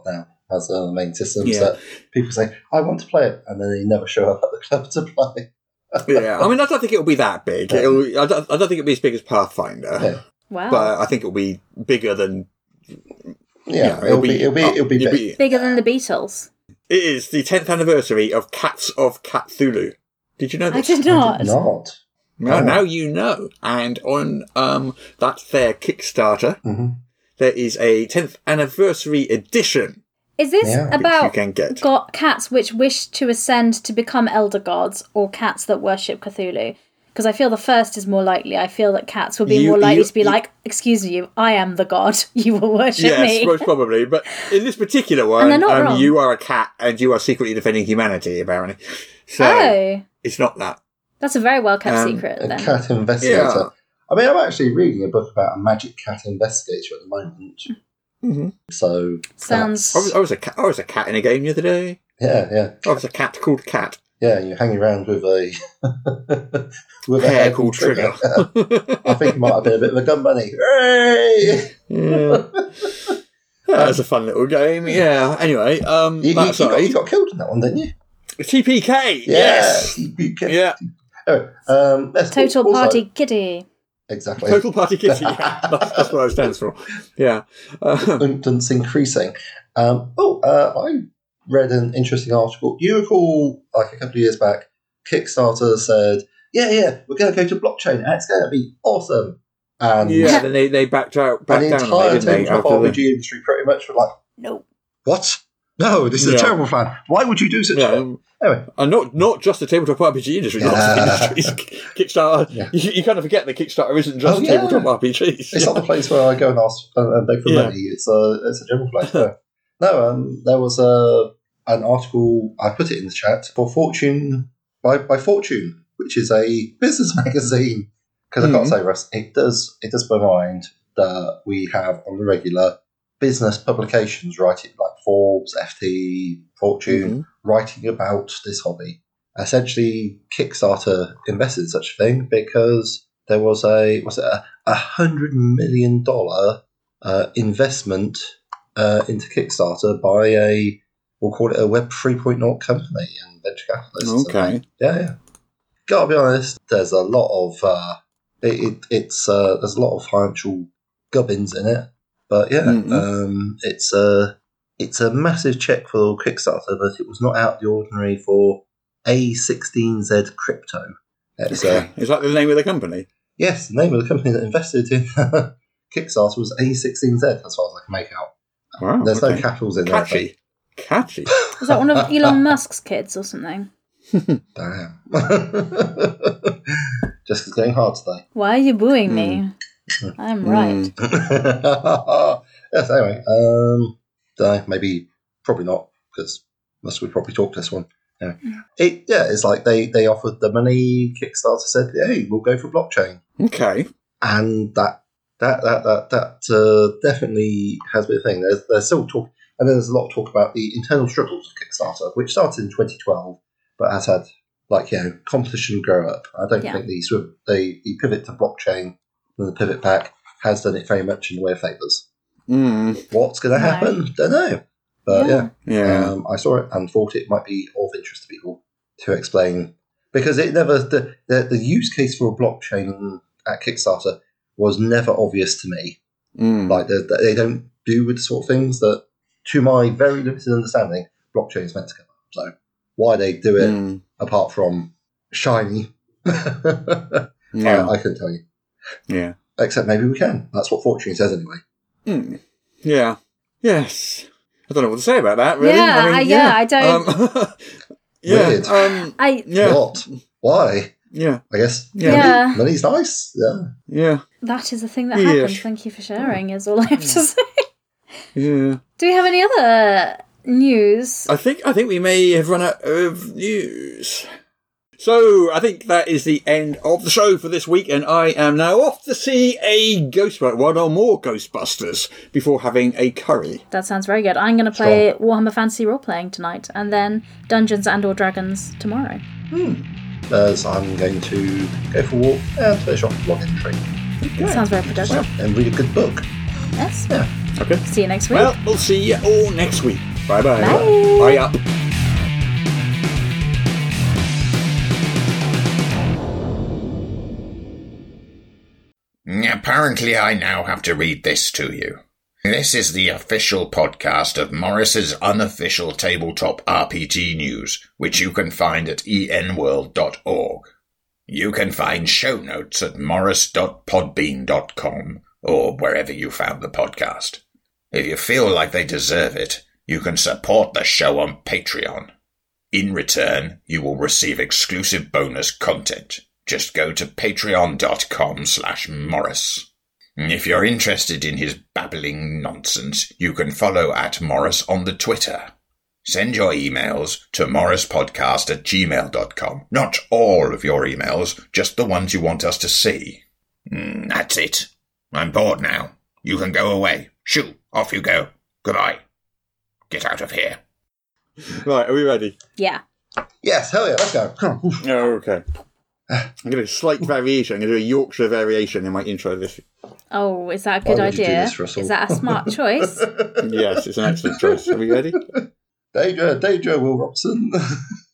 Speaker 6: as the main systems
Speaker 5: Yeah.
Speaker 6: that people say, I want to play it, and then they never show up at the club to play.
Speaker 5: Yeah, I mean, I don't think it'll be that big. I don't think it'll be as big as Pathfinder,
Speaker 6: Yeah.
Speaker 7: Wow.
Speaker 5: but I think it'll be bigger than.
Speaker 6: Yeah, it'll be big.
Speaker 7: Bigger than the Beatles.
Speaker 5: It is the 10th anniversary of Cats of Cthulhu. Did you know
Speaker 7: I
Speaker 5: this?
Speaker 7: did not.
Speaker 6: Not.
Speaker 5: Well, now you know. And on that's their Kickstarter,
Speaker 6: Mhm.
Speaker 5: there is a 10th anniversary edition
Speaker 7: Is this
Speaker 6: Yeah.
Speaker 5: which you
Speaker 7: about
Speaker 5: can get.
Speaker 7: got cats which wish to ascend to become elder gods, or cats that worship Cthulhu? Because I feel the first is more likely. I feel that cats would be more likely to be like, excuse you, I am the god, you will worship
Speaker 5: Yes,
Speaker 7: me.
Speaker 5: most probably. But in this particular
Speaker 7: And
Speaker 5: one,
Speaker 7: they're not wrong.
Speaker 5: you are a cat and you are secretly defending humanity, apparently. So
Speaker 7: Oh,
Speaker 5: it's not that.
Speaker 7: that's a very well kept secret
Speaker 6: A
Speaker 7: then.
Speaker 6: cat investigator.
Speaker 5: Yeah.
Speaker 6: I mean, I'm actually reading a book about a magic cat investigator at the moment.
Speaker 5: Mhm.
Speaker 6: So
Speaker 7: Sounds-
Speaker 6: cats-
Speaker 5: I was a cat in a game the other day.
Speaker 6: yeah.
Speaker 5: I was a cat called Cat.
Speaker 6: Yeah, you hang around with a with a
Speaker 5: Hair called Trigger.
Speaker 6: I think it might have been a bit of a gun bunny. Hooray!
Speaker 5: Yeah. That was a fun little game. Yeah. Anyway,
Speaker 6: You
Speaker 5: that aside,
Speaker 6: got killed in that one, didn't you?
Speaker 5: TPK.
Speaker 6: Yeah.
Speaker 5: Yes.
Speaker 6: TPK.
Speaker 5: Yeah.
Speaker 6: Anyway, let's
Speaker 7: Total
Speaker 6: also-
Speaker 7: Party Kitty.
Speaker 6: Exactly.
Speaker 5: Total Party Kitty. Yeah. That's what it stands for. Yeah.
Speaker 6: Abundance increasing. I read an interesting article. You recall, like a couple of years back, Kickstarter said, yeah, we're going to go to blockchain, and it's going to be awesome. And
Speaker 5: Yeah. Then they backed
Speaker 6: and
Speaker 5: down
Speaker 6: the
Speaker 5: on
Speaker 6: entire
Speaker 5: it, didn't they?
Speaker 6: tabletop
Speaker 5: After the-
Speaker 6: RPG industry pretty much were like,
Speaker 7: No.
Speaker 6: what? No, this is a
Speaker 5: Yeah.
Speaker 6: terrible plan. Why would you do such a
Speaker 5: Yeah.
Speaker 6: thing? Anyway,
Speaker 5: And not just the tabletop RPG industry, lots of industries. Kickstarter,
Speaker 6: Yeah.
Speaker 5: you kind of forget that Kickstarter isn't just
Speaker 6: Oh, yeah.
Speaker 5: tabletop RPGs.
Speaker 6: it's not the place where I go and ask and beg for
Speaker 5: Yeah.
Speaker 6: money. It's a general place. There was an article, I put it in the chat, for Fortune, by Fortune, which is a business magazine. Because I've got to say, Russ, it does blow my mind that we have on the regular business publications writing, like Forbes, FT, Fortune, writing about this hobby. Essentially, Kickstarter invested in such a thing because there was a $100 million investment into Kickstarter by we'll call it a Web 3.0 company and venture capitalists.
Speaker 5: Okay.
Speaker 6: Yeah. Gotta be honest, there's a lot of there's a lot of financial gubbins in it, but it's a massive check for Kickstarter, but it was not out of the ordinary for A16Z Crypto. It's,
Speaker 5: Okay. Is that the name of the company?
Speaker 6: yes, the name of the company that invested in Kickstarter was A16Z, as far as I can make out.
Speaker 5: Wow.
Speaker 6: There's
Speaker 5: okay.
Speaker 6: no capitals in there.
Speaker 5: Catchy.
Speaker 7: Is that one of Elon Musk's kids or something?
Speaker 6: Damn. Jessica's getting hard today.
Speaker 7: Why are you booing me? I'm right.
Speaker 6: Yes, anyway. Dunno, maybe, probably not, because Musk would probably talk this one. Yeah. It's like they offered the money, Kickstarter said, hey, we'll go for blockchain.
Speaker 5: Okay.
Speaker 6: And that definitely has been a thing. There's still talk, and there's a lot of talk about the internal struggles of Kickstarter, which started in 2012, but has had competition grow up. I don't think the pivot to blockchain and the pivot back has done it very much in the way of favours. What's going to happen? Don't know. But
Speaker 5: Yeah.
Speaker 6: I saw it and thought it might be of interest to people to explain, because it never the use case for a blockchain at Kickstarter was never obvious to me. Like they don't do with the sort of things that, to my very limited understanding, blockchain is meant to cover. So why they do it, apart from shiny, I couldn't tell you.
Speaker 5: Yeah.
Speaker 6: Except maybe we can. That's what Fortune says anyway.
Speaker 5: Yeah. Yes. I don't know what to say about that, really.
Speaker 7: I don't.
Speaker 6: Weird. What? Why?
Speaker 5: Yeah.
Speaker 6: I guess.
Speaker 7: Yeah.
Speaker 6: Money's nice. Yeah.
Speaker 5: Yeah.
Speaker 7: That is a thing that
Speaker 5: Yes.
Speaker 7: happens. Thank you for sharing, is all I have to say.
Speaker 5: Yeah.
Speaker 7: Do we have any other news?
Speaker 5: I think we may have run out of news. So I think that is the end of the show for this week, and I am now off to see one or more Ghostbusters before having a curry.
Speaker 7: That sounds very good. I'm going to play Warhammer Fantasy role-playing tonight, and then Dungeons & Dragons tomorrow.
Speaker 6: As I'm going to go for a walk and finish off the blog entry.
Speaker 7: Sounds very productive.
Speaker 6: And read a good book.
Speaker 7: Yes.
Speaker 6: Yeah.
Speaker 5: Okay.
Speaker 7: See you next week.
Speaker 5: Well, we'll see you all next week. Bye-bye.
Speaker 7: Bye.
Speaker 5: Bye up.
Speaker 3: Apparently, I now have to read this to you. This is the official podcast of Morris's unofficial tabletop RPG news, which you can find at enworld.org. You can find show notes at morris.podbean.com or wherever you found the podcast. If you feel like they deserve it, you can support the show on Patreon. In return, you will receive exclusive bonus content. Just go to patreon.com/Morris. If you're interested in his babbling nonsense, you can follow @Morris on the Twitter. Send your emails to morrispodcast@gmail.com. Not all of your emails, just the ones you want us to see. That's it. I'm bored now. You can go away. Shoo, off you go. Goodbye. Get out of here.
Speaker 5: Right, are we ready?
Speaker 7: Yeah.
Speaker 6: Yes, hell yeah, let's go.
Speaker 5: Oh, okay. I'm going to do a slight variation. I'm going to do a Yorkshire variation in my intro this week.
Speaker 7: Oh, is that a good
Speaker 6: Why would you do
Speaker 7: idea?
Speaker 6: this, Russell?
Speaker 7: Is that a smart choice?
Speaker 5: Yes, it's an excellent choice. Are we ready?
Speaker 6: Danger, Will Robson.